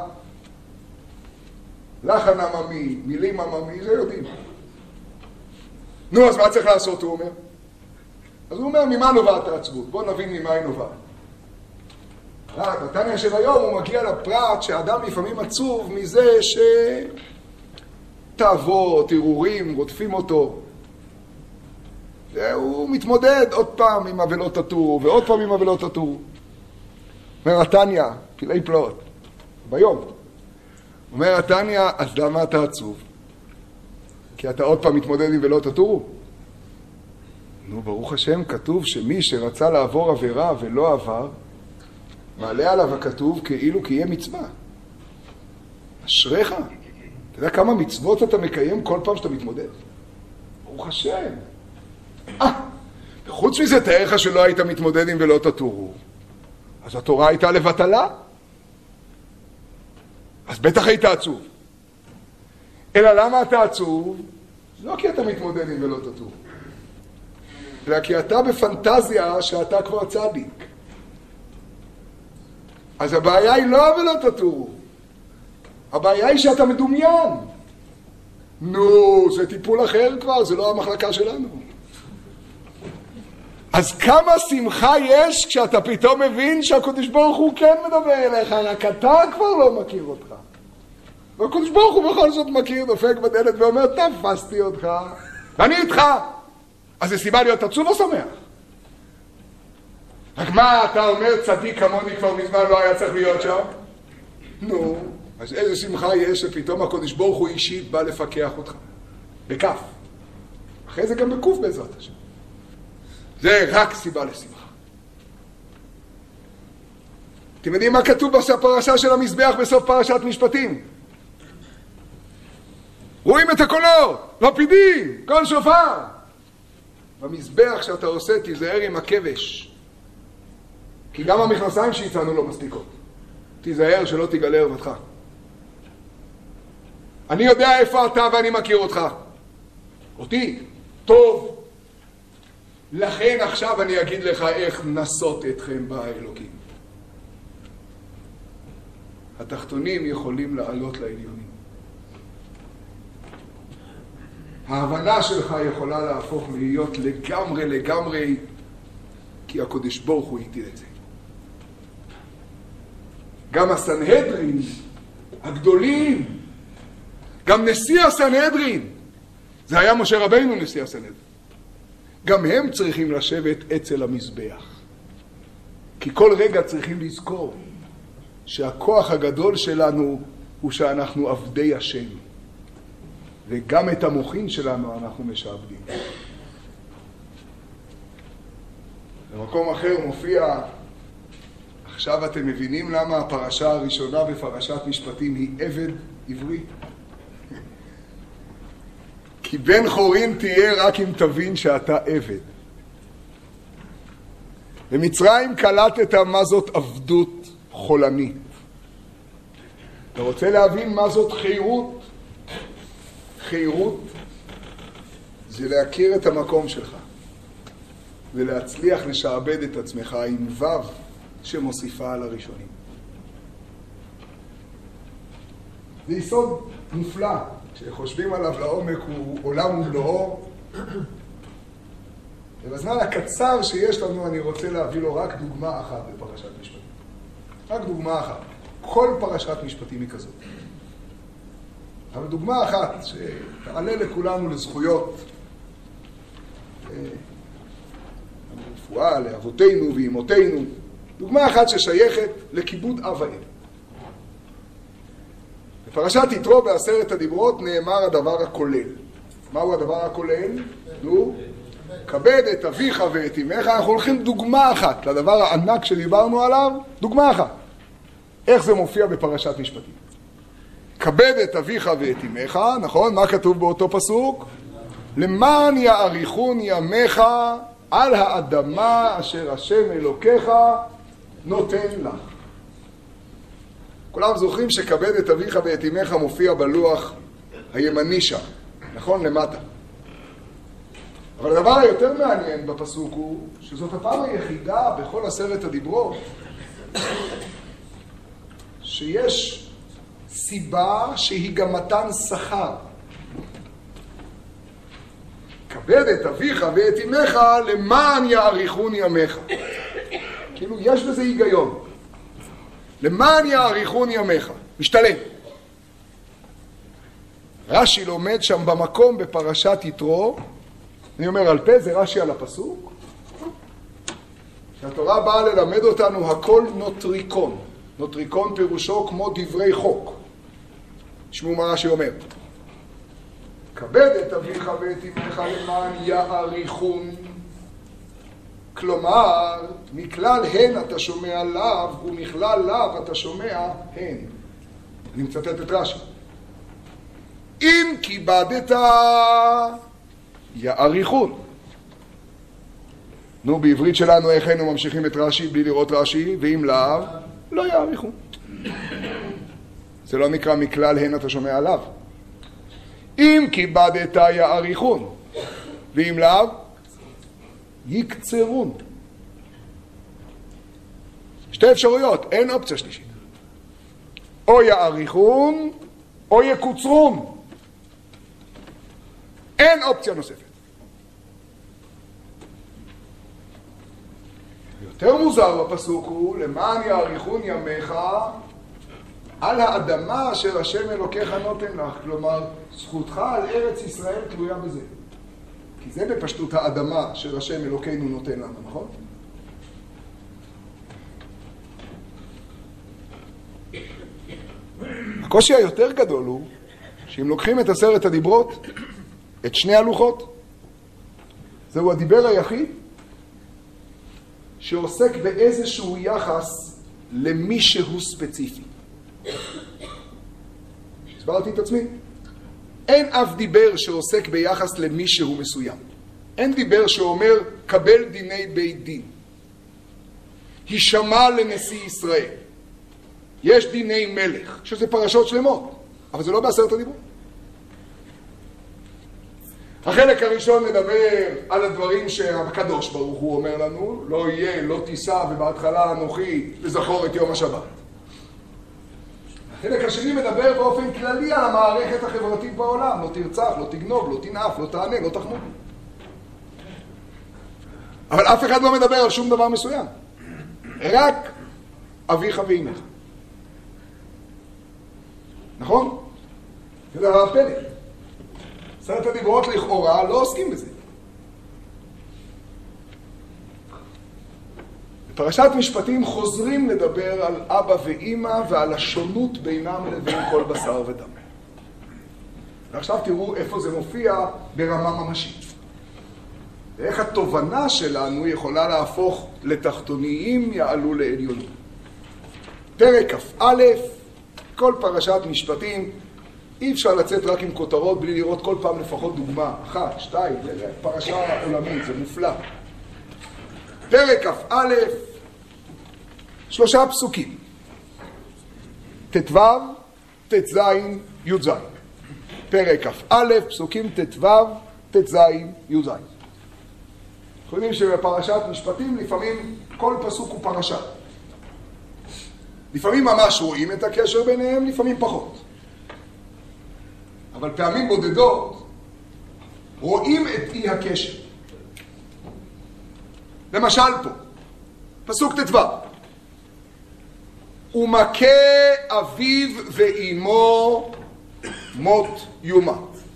לחן עממי, מילים עממי, זה יודעים. נו, אז מה צריך לעשות, הוא אומר? אז הוא אומר, ממה נובעת העצבות? בואו נבין ממה היא נובעת. בתניא של היום הוא מגיע לפרט שאדם לפעמים עצוב מזה שתאוות, הרהורים, רודפים אותו. והוא מתמודד עוד פעם עם עוולות התור, ועוד פעם עם עוולות התור. אומר התניא, פלאי פלאות, ביום. אומר התניא, אז למה אתה עצוב? כי אתה עוד פעם מתמודד עם עוולות התור? נו, ברוך השם, כתוב שמי שרצה לעבור עבירה ולא עבר, מעלה עליו הכתוב כאילו כי יהיה מצווה. אשריך. אתה יודע כמה מצוות אתה מקיים כל פעם שאתה מתמודד? ברוך השם. וחוץ מזה, תאר לך שלא היית מתמודד עם ולא תתורו. אז התורה הייתה לבטלה. אז בטח היית עצוב. אלא למה אתה עצוב? לא כי אתה מתמודד עם ולא תתורו. אלא כי אתה בפנטזיה שאתה כבר צדיק. אז הבעיה היא לא ולא תתורו. הבעיה היא שאתה מדומיין. נו, זה טיפול אחר כבר, זה לא המחלקה שלנו. אז כמה שמחה יש כשאתה פתאום מבין שהקדוש ברוך הוא כן מדבר אליך, רק אתה כבר לא מכיר אותך. והקדוש ברוך הוא בכל זאת מכיר, דופק בדלת ואומר, תפסתי אותך, ואני איתך. אז זה סיבה להיות עצוב או שמח? רק מה אתה אומר, צדיק כמוני כבר מזמן לא היה צריך להיות שם? נו, אז איזה שמחה יש שפתאום הקדוש ברוך הוא אישית בא לפקח אותך. בכף. אחרי זה גם בקוף בעזרת השם. זה רק סיבה לשמחה. אתם יודעים מה כתוב בפרשה של המזבח בסוף פרשת משפטים? רואים את הקולות, לפידים, קול שופר. במזבח שאתה עושה תיזהר עם הכבש. כי גם המכנסיים שהצענו לא מספיקות. תיזהר שלא תגלה ערוותך. אני יודע איפה אתה ואני מכיר אותך. אותי, טוב. לכן עכשיו אני אגיד לך איך נסות אתכם באלוקים. התחתונים יכולים לעלות לעליונים. ההבנה שלך יכולה להפוך להיות לגמרי, כי הקדוש ברוך הוא הטיל את זה. גם הסנהדרין הגדולים, גם נשיא הסנהדרין, זה היה משה רבינו נשיא הסנהדרין, גם הם צריכים לשבת אצל המזבח. כי כל רגע צריכים לזכור שהכוח הגדול שלנו הוא שאנחנו עבדי השם. וגם את המוחין שלנו אנחנו משעבדים. במקום אחר מופיע, עכשיו אתם מבינים למה הפרשה הראשונה בפרשת משפטים היא עבד עברי? כי בן חורין תהיה רק אם תבין שאתה עבד. במצרים קלטת מה זאת עבדות חולנית. אתה רוצה להבין מה זאת חירות? חירות זה להכיר את המקום שלך ולהצליח לשעבד את עצמך עם וו שמוסיפה על הראשונים. זה יסוד מופלא, כשחושבים עליו לעומק הוא עולם ומלואו. ובזמן הקצר שיש לנו אני רוצה להביא לו רק דוגמה אחת בפרשת משפטים. רק דוגמה אחת. כל פרשת משפטים היא כזאת. אבל דוגמה אחת שתעלה לכולנו לזכויות, לרפואה, לאבותינו ואימותינו, דוגמה אחת ששייכת לכיבוד אב ואם. בפרשת יתרו בעשרת הדיברות נאמר הדבר הכולל. מהו הדבר הכולל? נו, כבד את אביך ואת אמך. אנחנו הולכים דוגמה אחת לדבר הענק שדיברנו עליו, דוגמה אחת. איך זה מופיע בפרשת משפטים? כבד את אביך ואת אמך, נכון? מה כתוב באותו פסוק? למען יאריכון ימיך על האדמה אשר השם אלוקיך נותן לך. כולם זוכרים שכבד את אביך ואת אמך מופיע בלוח הימני שם, נכון? למטה. אבל הדבר היותר מעניין בפסוק הוא שזאת הפעם היחידה בכל עשרת הדיברות שיש סיבה שהיא גם מתן שכר. כבד את אביך ואת אמך למען יאריכון ימיך. כאילו יש בזה היגיון. למען יאריכון ימיך. משתלם. רש"י לומד שם במקום בפרשת יתרו, אני אומר על פה, זה רש"י על הפסוק, שהתורה באה ללמד אותנו הכל נוטריקון. נוטריקון פירושו כמו דברי חוק. תשמעו מה רש"י אומר. כבד את אביך ואת אמך למען יאריכון. כלומר, מכלל הן אתה שומע לאו, ומכלל לאו אתה שומע הן. אני מצטט את רש"י. אם כיבדת יאריכון. נו, בעברית שלנו איך היינו ממשיכים את רש"י בלי לראות רש"י, ואם לאו, לא יאריכון. זה לא נקרא מכלל הן אתה שומע עליו. אם כיבדת יאריכון, ואם לאו, יקצרון. שתי אפשרויות, אין אופציה שלישית. או יאריכון, או יקוצרון. אין אופציה נוספת. יותר מוזר בפסוק הוא, למען יאריכון ימיך על האדמה אשר השם אלוקיך נותן לך. כלומר, זכותך על ארץ ישראל תלויה בזה. כי זה בפשטות האדמה של השם אלוקינו נותן לנו, נכון? הקושי היותר גדול הוא שאם לוקחים את 10 הדיברות, את 2 הלוחות, זהו הדיבר היחיד שעוסק באיזשהו יחס למישהו ספציפי. הסברתי את עצמי? אין אף דיבר שעוסק ביחס למישהו מסוים. אין דיבר שאומר קבל דיני בית דין. הישמע לנשיא ישראל. יש דיני מלך, שזה פרשות שלמות, אבל זה לא ב10 הדיברות. החלק הראשון מדבר על הדברים שהקדוש ברוך הוא אומר לנו, לא יהיה, לא תישא, ובהתחלה אנוכי וזכור את יום השבת. החלק השני מדבר באופן כללי על המערכת החברתית בעולם, לא תרצח, לא תגנוב, לא תנאף, לא תענה, לא תחמוד. אבל אף אחד לא מדבר על שום דבר מסוים. רק אביך ואימך. נכון? זה דבר פלא. 10 הדיברות לכאורה לא עוסקים בזה. בפרשת משפטים חוזרים לדבר על אבא ואימא ועל השונות בינם לבין כל בשר ודם. ועכשיו תראו איפה זה מופיע ברמה ממשית. ואיך התובנה שלנו יכולה להפוך לתחתוניים יעלו לעליונות. פרק כ"א, כל פרשת משפטים, אי אפשר לצאת רק עם כותרות בלי לראות כל פעם לפחות דוגמה. 1, 2, זה פרשה עולמית, זה מופלא. פרק כ"א, 3 פסוקים. ט"ו, ט"ז, י"ז. פרק כ"א, פסוקים ט"ו, ט"ז, י"ז. אנחנו יודעים שבפרשת משפטים לפעמים כל פסוק הוא פרשה. לפעמים ממש רואים את הקשר ביניהם, לפעמים פחות. אבל פעמים בודדות רואים את אי הקשר. למשל פה, פסוק ט"ו. ומכה אביו ואימו מות יומת.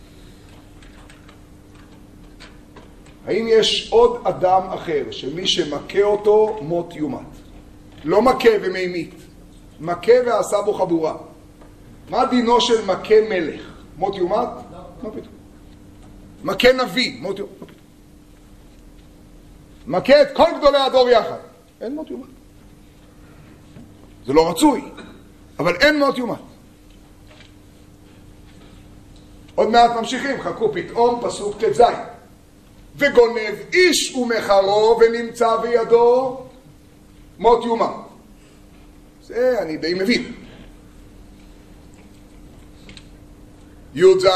האם יש עוד אדם אחר שמי שמכה אותו מות יומת? לא מכה ומימית, מכה ועשה בו חבורה. מה דינו של מכה מלך? מות יומת? מה פתאום? מכה נביא, מות יומת. מכה את כל גדולי הדור יחד. אין מות יומת. זה לא רצוי, אבל אין מות יומת. עוד מעט ממשיכים, חכו פתאום פסוק ט"ז. וגונב איש ומחרו ונמצא בידו מות יומת. זה אני די מבין. י"ז,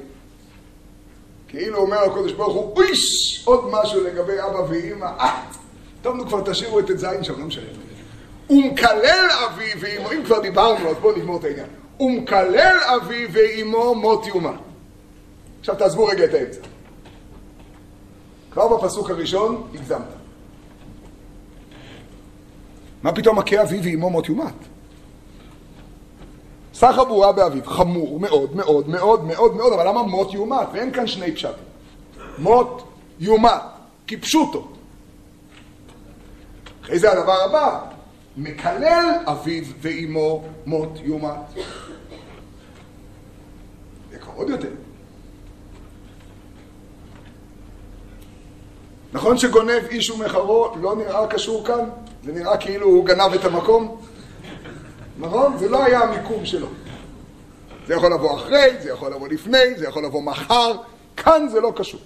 כאילו אומר הקדוש ברוך הוא, איש, עוד משהו לגבי אבא ואמא, טוב, נו כבר תשאירו את זין שם, לא משנה. ומקלל אבי ואמו, אם כבר דיברנו, אז בואו נגמור את העניין. ומקלל אבי ואמו מות יומת. עכשיו תעזבו רגע את האמצע. כבר בפסוק הראשון הגזמת. מה פתאום מכה אבי ואמו מות יומת? שא חבורה באביו, חמור מאוד מאוד מאוד מאוד מאוד, אבל למה מות יומת? ואין כאן 2 פשטים. מות יומת, כפשוטו. אחרי זה הדבר הבא, מקלל אביו ואמו מות יומת. זה כבר עוד יותר. נכון שגונב איש ומחרו לא נראה קשור כאן? זה נראה כאילו הוא גנב את המקום? נכון? זה לא היה המיקום שלו. זה יכול לבוא אחרי, זה יכול לבוא לפני, זה יכול לבוא מחר. כאן זה לא קשור.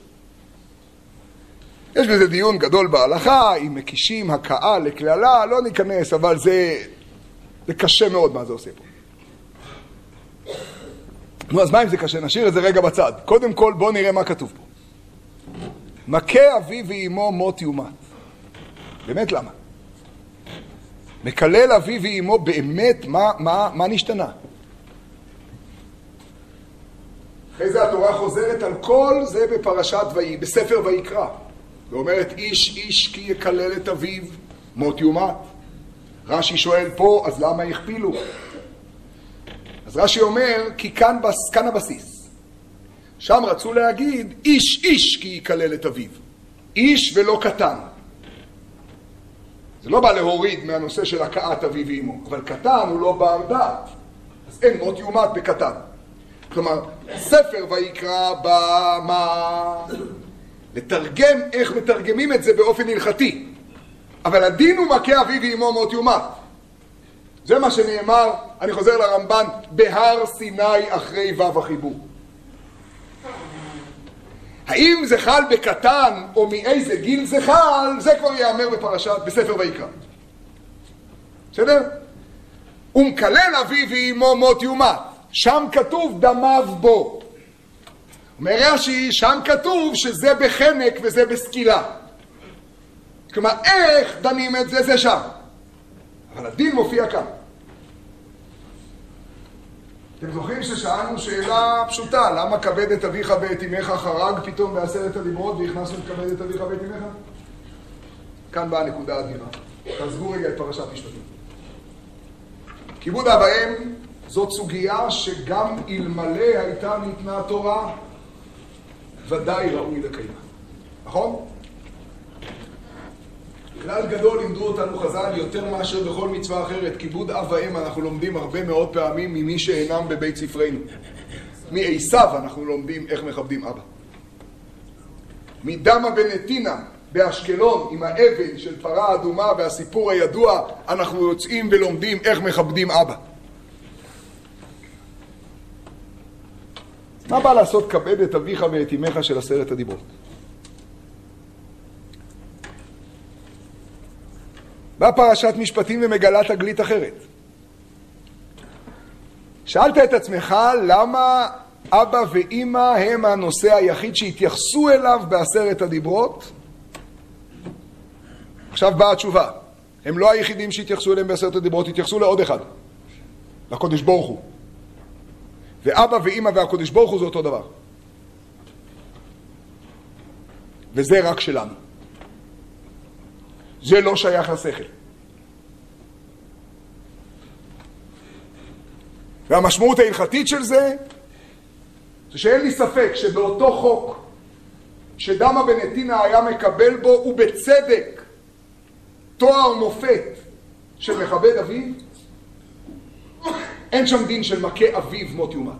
יש בזה דיון גדול בהלכה, אם מקישים הקאה לכללה, לא ניכנס, אבל זה קשה מאוד מה זה עושה פה. נו, אז מה אם זה קשה? נשאיר את זה רגע בצד. קודם כל בואו נראה מה כתוב פה. מכה אבי ואימו מות יומת. באמת למה? מקלל אבי ואימו באמת, מה נשתנה? אחרי זה התורה חוזרת על כל זה בפרשת בספר ויקרא. ואומרת איש איש כי יקלל את אביו מות יומת. רש"י שואל פה, אז למה הכפילו? אז רש"י אומר, כי כאן הבסיס. שם רצו להגיד איש איש כי יקלל את אביו. איש ולא קטן. זה לא בא להוריד מהנושא של הכאת אביו ואמו, אבל קטן הוא לא בר דעת. אז אין מות יומת בקטן. כלומר, ספר ויקרא במה לתרגם איך מתרגמים את זה באופן הלכתי. אבל הדין הוא מכה אביו ואמו מות יומת. זה מה שנאמר, אני חוזר לרמב"ן, בהר סיני אחרי ו' החיבור. האם זה חל בקטן או מאיזה גיל זה חל, זה כבר יאמר בספר ויקרא. בסדר? ומקלל אביו ואמו מות יומת. שם כתוב דמיו בו. אומר רש"י, שם כתוב שזה בחנק וזה בסקילה. כלומר, איך דנים את זה? זה שם. אבל הדין מופיע כאן. אתם זוכרים ששאלנו שאלה פשוטה, למה כבד את אביך ואת אמך חרג פתאום בעשרת הדיברות והכנסנו את כבד את אביך ואת אמך? כאן באה נקודה אדירה. תעזבו רגע את פרשת משפטים. כיבוד אב ואם זאת סוגיה שגם אלמלא הייתה ניתנה התורה, ודאי ראוי לקיימה. נכון? כלל גדול לימדו אותנו חז"ל יותר מאשר בכל מצווה אחרת. כיבוד אב ואם אנחנו לומדים הרבה מאוד פעמים ממי שאינם בבית ספרנו. מעשיו אנחנו לומדים איך מכבדים אבא. מדמה בנתינה באשקלון עם האבן של פרה אדומה והסיפור הידוע, אנחנו יוצאים ולומדים איך מכבדים אבא. מה בא לעשות כבד את אביך ואת אמך של 10 הדיברות? באה פרשת משפטים ומגלה תגלית אחרת. שאלת את עצמך למה אבא ואמא הם הנושא היחיד שהתייחסו אליו ב10 הדיברות? עכשיו באה התשובה. הם לא היחידים שהתייחסו אליהם ב10 הדיברות, התייחסו לעוד אחד. לקודש ברוך הוא. ואבא ואמא והקודש ברוך הוא זה אותו דבר. וזה רק שלנו. זה לא שייך לשכל. והמשמעות ההלכתית של זה, זה שאין לי ספק שבאותו חוק שדמה בנתינה היה מקבל בו, ובצדק, תואר מופת של מכבד אביו, אין שם דין של מכה אביו מות יומת.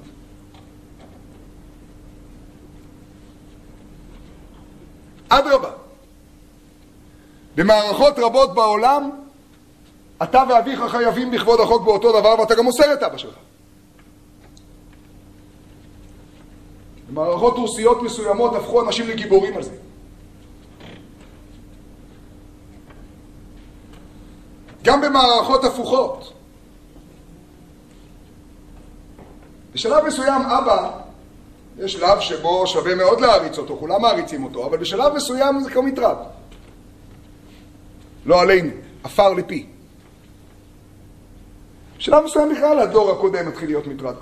אדרבה. במערכות רבות בעולם, אתה ואביך חייבים בכבוד החוק באותו דבר, ואתה גם מוסר את אבא שלך. במערכות רוסיות מסוימות הפכו אנשים לגיבורים על זה. גם במערכות הפוכות. בשלב מסוים אבא, יש שלב שבו שווה מאוד להריץ אותו, כולם מעריצים אותו, אבל בשלב מסוים זה כמו מטרד. לא עלינו, אפר לפי. בשלב מסוים בכלל הדור הקודם מתחיל להיות מטרד.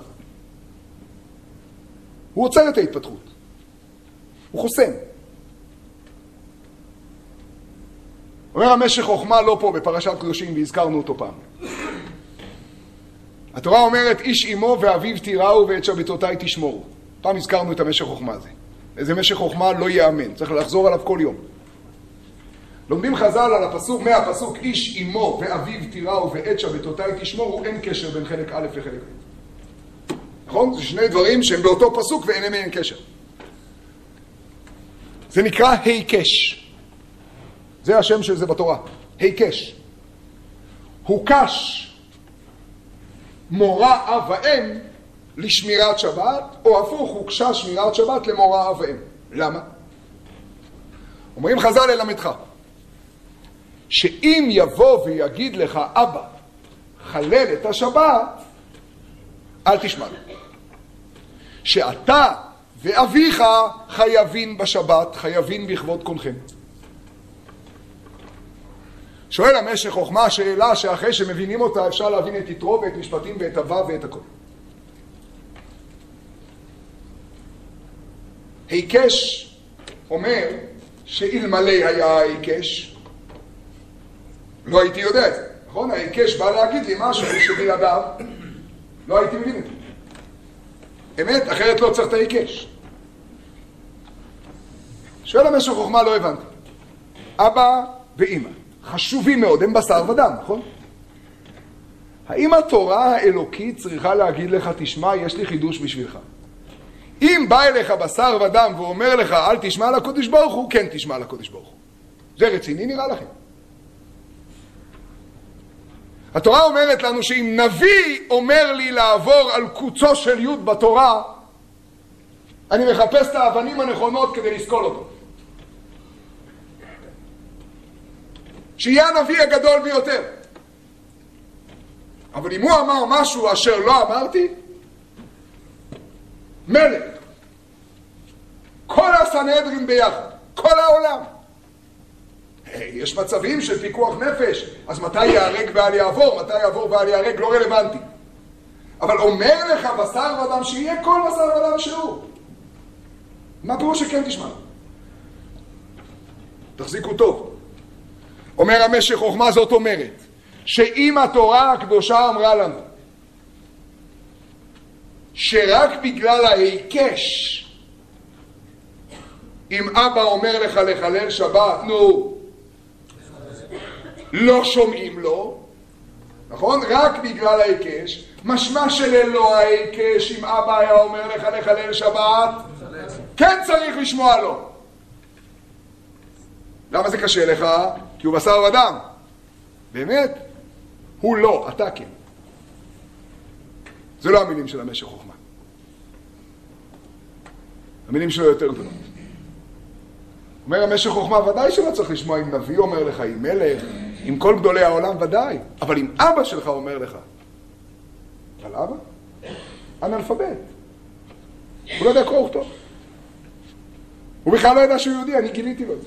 הוא עוצר את ההתפתחות. הוא חוסם. אומר המשך חוכמה לא פה בפרשת קדושים והזכרנו אותו פעם. התורה אומרת איש אמו ואביו תיראו ואת שבתותיי תשמורו. פעם הזכרנו את המשך חוכמה הזה. איזה משך חוכמה לא יאמן, צריך לחזור עליו כל יום. לומדים חז"ל על הפסוק, מהפסוק איש אמו ואביו תיראו ואת שבתותיי תשמורו, אין קשר בין חלק א' וחלק ב'. נכון? זה שני דברים שהם באותו פסוק ואין מהם קשר. זה נקרא היקש. זה השם של זה בתורה. היקש. הוקש מורה אב ואם לשמירת שבת, או הפוך, הוקשה שמירת שבת למורה אב ואם. למה? אומרים חז"ל ללמדך, שאם יבוא ויגיד לך אבא, חלל את השבת, אל תשמע לו. שאתה ואביך חייבים בשבת, חייבים בכבוד קונכם. שואל המשך חוכמה שאלה שאחרי שמבינים אותה אפשר להבין את יתרו ואת משפטים ואת הוו ואת הכל. היקש אומר שאלמלא היה היקש לא הייתי יודע את זה, נכון? היקש בא להגיד לי משהו שבלעדיו לא הייתי מבין את זה. אמת, אחרת לא צריך את היקש. שואל המשך חוכמה, לא הבנתי. אבא ואמא, חשובים מאוד, הם בשר ודם, נכון? האם התורה האלוקית צריכה להגיד לך, תשמע, יש לי חידוש בשבילך? אם בא אליך בשר ודם ואומר לך, אל תשמע לקודש ברוך הוא, כן תשמע לקודש ברוך הוא. זה רציני נראה לכם? התורה אומרת לנו שאם נביא אומר לי לעבור על קוצו של יוד בתורה, אני מחפש את האבנים הנכונות כדי לסקול אותו. שיהיה הנביא הגדול ביותר. אבל אם הוא אמר משהו אשר לא אמרתי, מלך. כל הסנהדרין ביחד, כל העולם. יש מצבים של פיקוח נפש, אז מתי יהרג ואל יעבור, מתי יעבור ואל יהרג, לא רלוונטי. אבל אומר לך בשר ודם שיהיה כל בשר ודם שהוא. מה פירוש שכן תשמע? תחזיקו טוב. אומר המשך חוכמה, זאת אומרת, שאם התורה הקדושה אמרה לנו, שרק בגלל ההיקש, אם אבא אומר לך לחלל שבת, נו, לא שומעים לו, נכון? רק בגלל ההיקש, משמע שללא ההיקש, אם אבא היה אומר לך לחלל שבת, כן צריך לשמוע לו. למה זה קשה לך? כי הוא בשר ודם. באמת? הוא לא, אתה כן. זה לא המילים של המשך חוכמה. המילים שלו יותר גדולות. אומר המשך חוכמה, ודאי שלא צריך לשמוע אם נביא אומר לך, אם מלך, עם כל גדולי העולם, ודאי. אבל אם אבא שלך אומר לך, אבל אבא? אנאלפבית. הוא לא יודע קרוא וכתוב. הוא בכלל לא ידע שהוא יהודי, אני גיליתי לו את זה.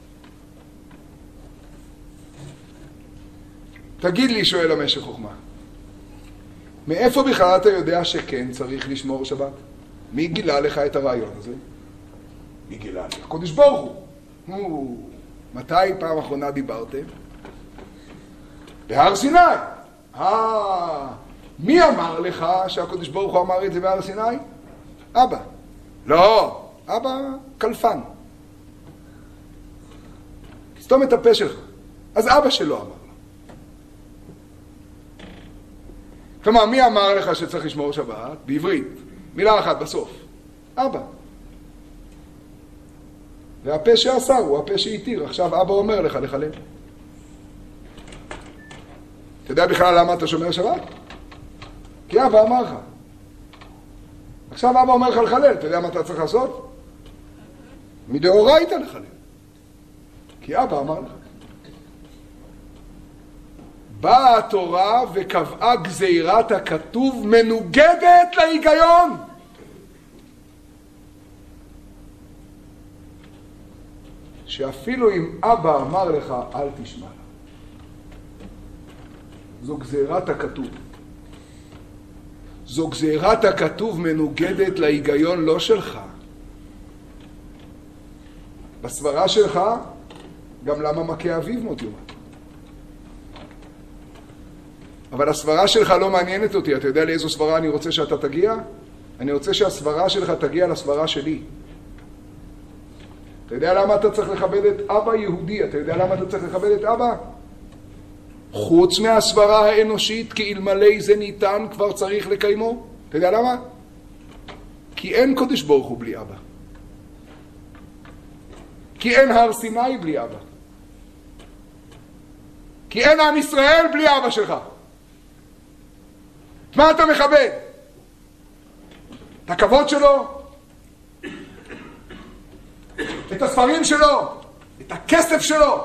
תגיד לי, שואל המשך חוכמה, מאיפה בכלל אתה יודע שכן צריך לשמור שבת? מי גילה לך את הרעיון הזה? מי גילה לך? הקדוש ברוך הוא. מתי פעם אחרונה דיברתם? בהר סיני. מי אמר לך שהקדוש ברוך הוא אמר את זה בהר סיני? אבא. לא, אבא קלפן. סתום את הפה שלך. אז אבא שלו אמר לו. כלומר, מי אמר לך שצריך לשמור שבת? בעברית. מילה אחת בסוף. אבא. והפה שאסר הוא הפה שהתיר. עכשיו אבא אומר לך לחלל. אתה יודע בכלל למה אתה שומר שבת? כי אבא אמר לך. עכשיו אבא אומר לך לחלל. אתה יודע מה אתה צריך לעשות? מדאורייתא לחלל. כי אבא אמר לך. באה התורה וקבעה גזירת הכתוב מנוגדת להיגיון. שאפילו אם אבא אמר לך, אל תשמע לה. זו גזירת הכתוב. זו גזירת הכתוב מנוגדת להיגיון לא שלך. בסברה שלך, גם למה מכה אביו מות יומת. אבל הסברה שלך לא מעניינת אותי. אתה יודע לאיזו סברה אני רוצה שאתה תגיע? אני רוצה שהסברה שלך תגיע לסברה שלי. אתה יודע למה אתה צריך לכבד את אבא יהודי? אתה יודע למה אתה צריך לכבד את אבא? חוץ מהסברה האנושית, כי אלמלא זה ניתן כבר צריך לקיימו. אתה יודע למה? כי אין קודש ברוך הוא בלי אבא. כי אין הר סיני בלי אבא. כי אין עם ישראל בלי אבא שלך. את מה אתה מכבד? את הכבוד שלו? את הספרים שלו? את הכסף שלו?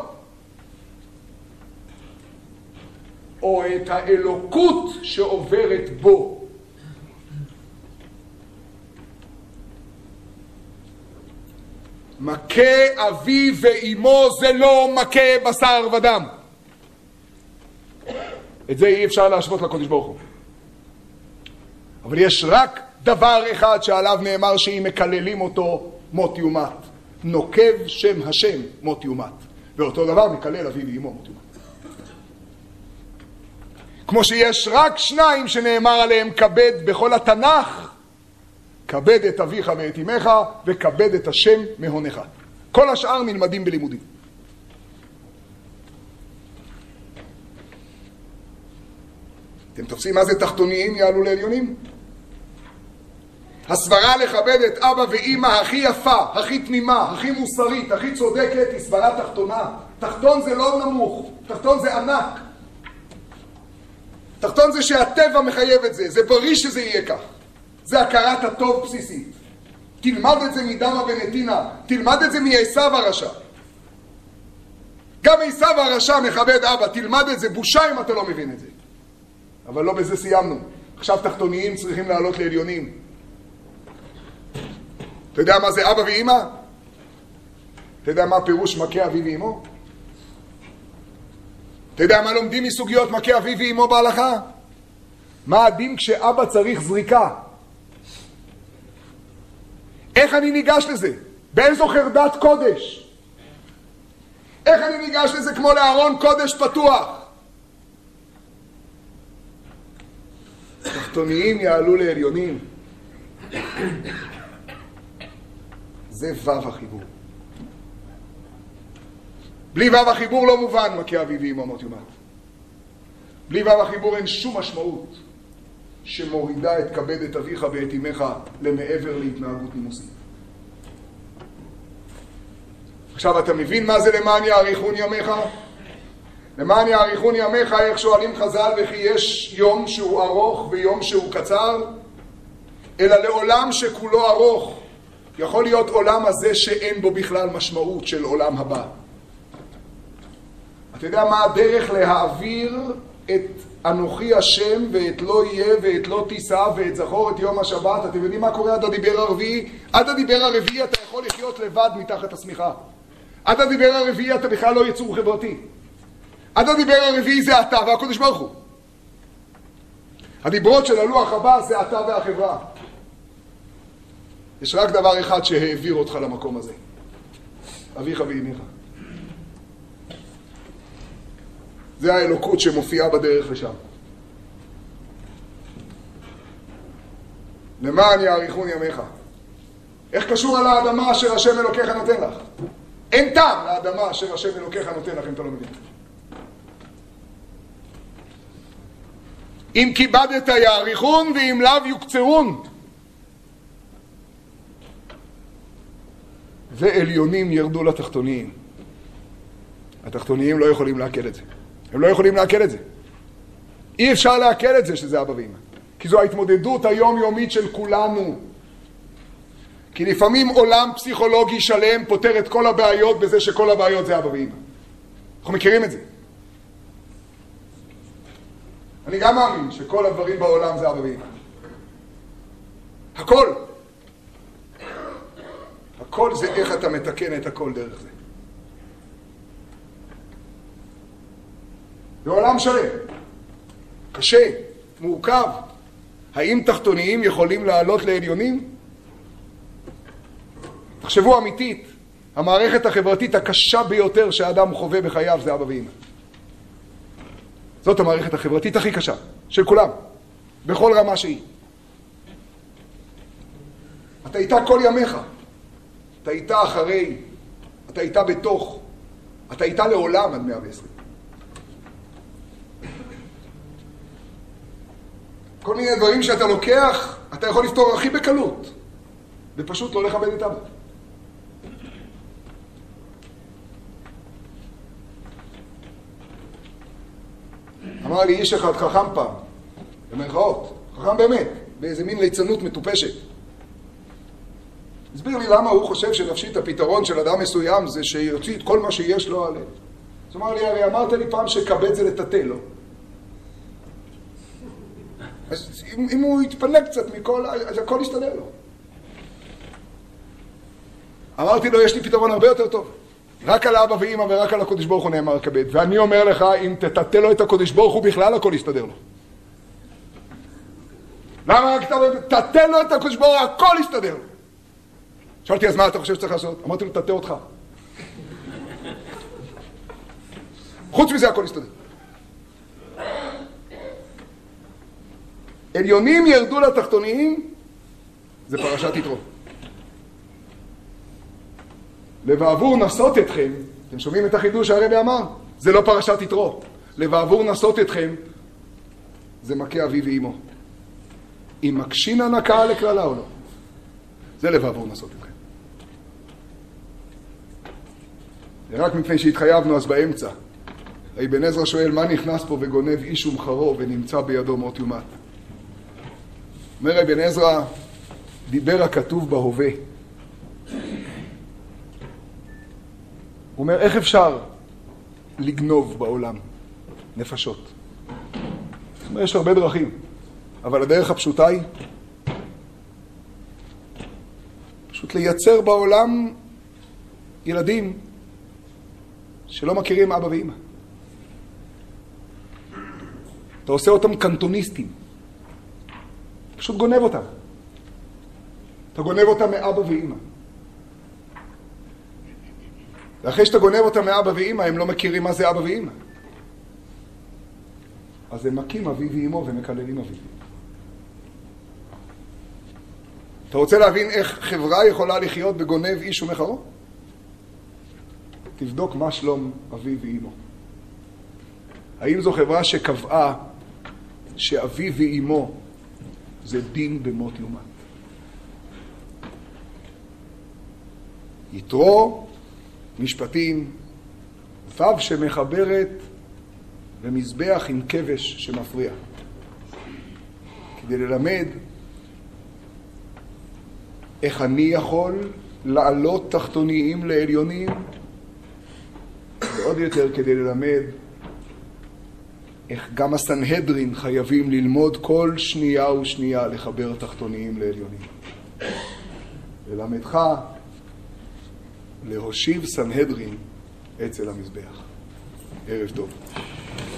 או את האלוקות שעוברת בו? מכה אבי ואימו זה לא מכה בשר ודם. את זה אי אפשר להשוות לקודש ברוך הוא. אבל יש רק דבר אחד שעליו נאמר שאם מקללים אותו מות יומת. נוקב שם השם מות יומת. ואותו דבר מקלל אבי ואימו מות יומת. כמו שיש רק שניים שנאמר עליהם כבד בכל התנ"ך, כבד את אביך ואת אמך וכבד את השם מהונך. כל השאר נלמדים בלימודים. אתם תופסים מה זה תחתוניים יעלו לעליונים? הסברה לכבד את אבא ואמא הכי יפה, הכי תמימה, הכי מוסרית, הכי צודקת, היא סברה תחתונה. תחתון זה לא נמוך, תחתון זה ענק. תחתון זה שהטבע מחייב את זה, זה בריא שזה יהיה כך. זה הכרת הטוב בסיסית. תלמד את זה מדמה ונתינה, תלמד את זה מעשיו הרשע. גם עשיו הרשע מכבד אבא, תלמד את זה, בושה אם אתה לא מבין את זה. אבל לא בזה סיימנו. עכשיו תחתוניים צריכים לעלות לעליונים. אתה יודע מה זה אבא ואמא? אתה יודע מה פירוש מכה אבי ואמו? אתה יודע מה לומדים מסוגיות מכה אבי ואמו בהלכה? מה הדין כשאבא צריך זריקה? איך אני ניגש לזה? באיזו חרדת קודש? איך אני ניגש לזה כמו לארון קודש פתוח? תחתוניים יעלו לעליונים. זה וו החיבור. בלי וו החיבור לא מובן מכה אבי ואמא מות יומת. בלי וו החיבור אין שום משמעות שמורידה את כבד את אביך ואת אמך למעבר להתנהגות נימוסית. עכשיו אתה מבין מה זה למען יאריכון ימיך? למען יאריכון ימיך, איך שואלים חז"ל, וכי יש יום שהוא ארוך ויום שהוא קצר? אלא לעולם שכולו ארוך. יכול להיות עולם הזה שאין בו בכלל משמעות של עולם הבא. אתה יודע מה הדרך להעביר את אנוכי השם ואת לא יהיה ואת לא תישא ואת זכור את יום השבת? אתם יודעים מה קורה עד הדיבר הרביעי? עד הדיבר הרביעי אתה יכול לחיות לבד מתחת השמיכה. עד הדיבר הרביעי אתה בכלל לא יצור חברתי. עד הדיבר הרביעי זה אתה והקדוש ברוך הוא. הדיברות של הלוח הבא זה אתה והחברה. יש רק דבר אחד שהעביר אותך למקום הזה. אביך ואמך. זה האלוקות שמופיעה בדרך לשם. למען יאריכון ימיך. איך קשור על האדמה אשר השם אלוקיך נותן לך? אין טעם לאדמה אשר השם אלוקיך נותן לך אם אתה לא מבין. אם כיבדת יאריכון ואם לאו יוקצרון. ועליונים ירדו לתחתוניים. התחתוניים לא יכולים להקל את זה. הם לא יכולים להקל את זה. אי אפשר להקל את זה שזה אבא ואמא. כי זו ההתמודדות היומיומית של כולנו. כי לפעמים עולם פסיכולוגי שלם פותר את כל הבעיות בזה שכל הבעיות זה אבא ואמא. אנחנו מכירים את זה. אני גם מאמין שכל הדברים בעולם זה אבא ואמא. הכל. הכל זה איך אתה מתקן את הכל דרך זה. זה עולם שלם. קשה, מורכב. האם תחתוניים יכולים לעלות לעליונים? תחשבו אמיתית, המערכת החברתית הקשה ביותר שהאדם חווה בחייו זה אבא ואמא. זאת המערכת החברתית הכי קשה, של כולם, בכל רמה שהיא. אתה איתה כל ימיך, אתה איתה אחרי, אתה איתה בתוך, אתה איתה לעולם עד 120. כל מיני דברים שאתה לוקח, אתה יכול לפתור הכי בקלות, ופשוט לא לכבד את אבא. אמר לי איש אחד חכם פעם, במרכאות, חכם באמת, באיזה מין ליצנות מטופשת. הסביר לי למה הוא חושב שנפשית הפתרון של אדם מסוים זה שיוציא את כל מה שיש לו עליו. אז אמר לי, הרי אמרת לי פעם שכבד זה לטטל לו. אז אם הוא יתפנק קצת מכל, אז הכל יסתדר לו. אמרתי לו, יש לי פתרון הרבה יותר טוב. רק על אבא ואמא ורק על הקודש ברוך הוא נאמר כבד. ואני אומר לך, אם תטטל לו את הקודש ברוך הוא בכלל, הכל יסתדר לו. למה רק תטטל לו את הקודש ברוך הוא, הכל יסתדר לו. שאלתי, אז מה אתה חושב שצריך לעשות? אמרתי לו, תטטל אותך. חוץ מזה הכל יסתדר. עליונים ירדו לתחתוניים, זה פרשת יתרו. לבעבור נסות אתכם, אתם שומעים את החידוש שהרבי אמר? זה לא פרשת יתרו. לבעבור נסות אתכם, זה מכה אבי ואימו. אם מקשין הנקה לכללה או לא. זה לבעבור נסות אתכם. רק מפני שהתחייבנו אז באמצע. אבן עזרא שואל, מה נכנס פה וגונב איש ומחרו ונמצא בידו מות יומת? אומר אבן עזרא, דיבר הכתוב בהווה. הוא אומר, איך אפשר לגנוב בעולם נפשות? הוא אומר, יש הרבה דרכים, אבל הדרך הפשוטה היא פשוט לייצר בעולם ילדים שלא מכירים אבא ואמא. אתה עושה אותם קנטוניסטים. פשוט גונב אותם. אתה גונב אותם מאבא ואמא. ואחרי שאתה גונב אותם מאבא ואמא, הם לא מכירים מה זה אבא ואמא. אז הם מכים אבי ואמו ומקללים אבי. אתה רוצה להבין איך חברה יכולה לחיות בגונב איש ומחרו? תבדוק מה שלום אבי ואמו. האם זו חברה שקבעה שאבי ואמו זה דין במות יומת? יתרו, משפטים, וו שמחברת ומזבח עם כבש שמפריע. כדי ללמד איך אני יכול לעלות תחתוניים לעליונים, ועוד יותר כדי ללמד איך גם הסנהדרין חייבים ללמוד כל שנייה ושנייה לחבר תחתוניים לעליונים. ללמדך להושיב סנהדרין אצל המזבח. ערב טוב.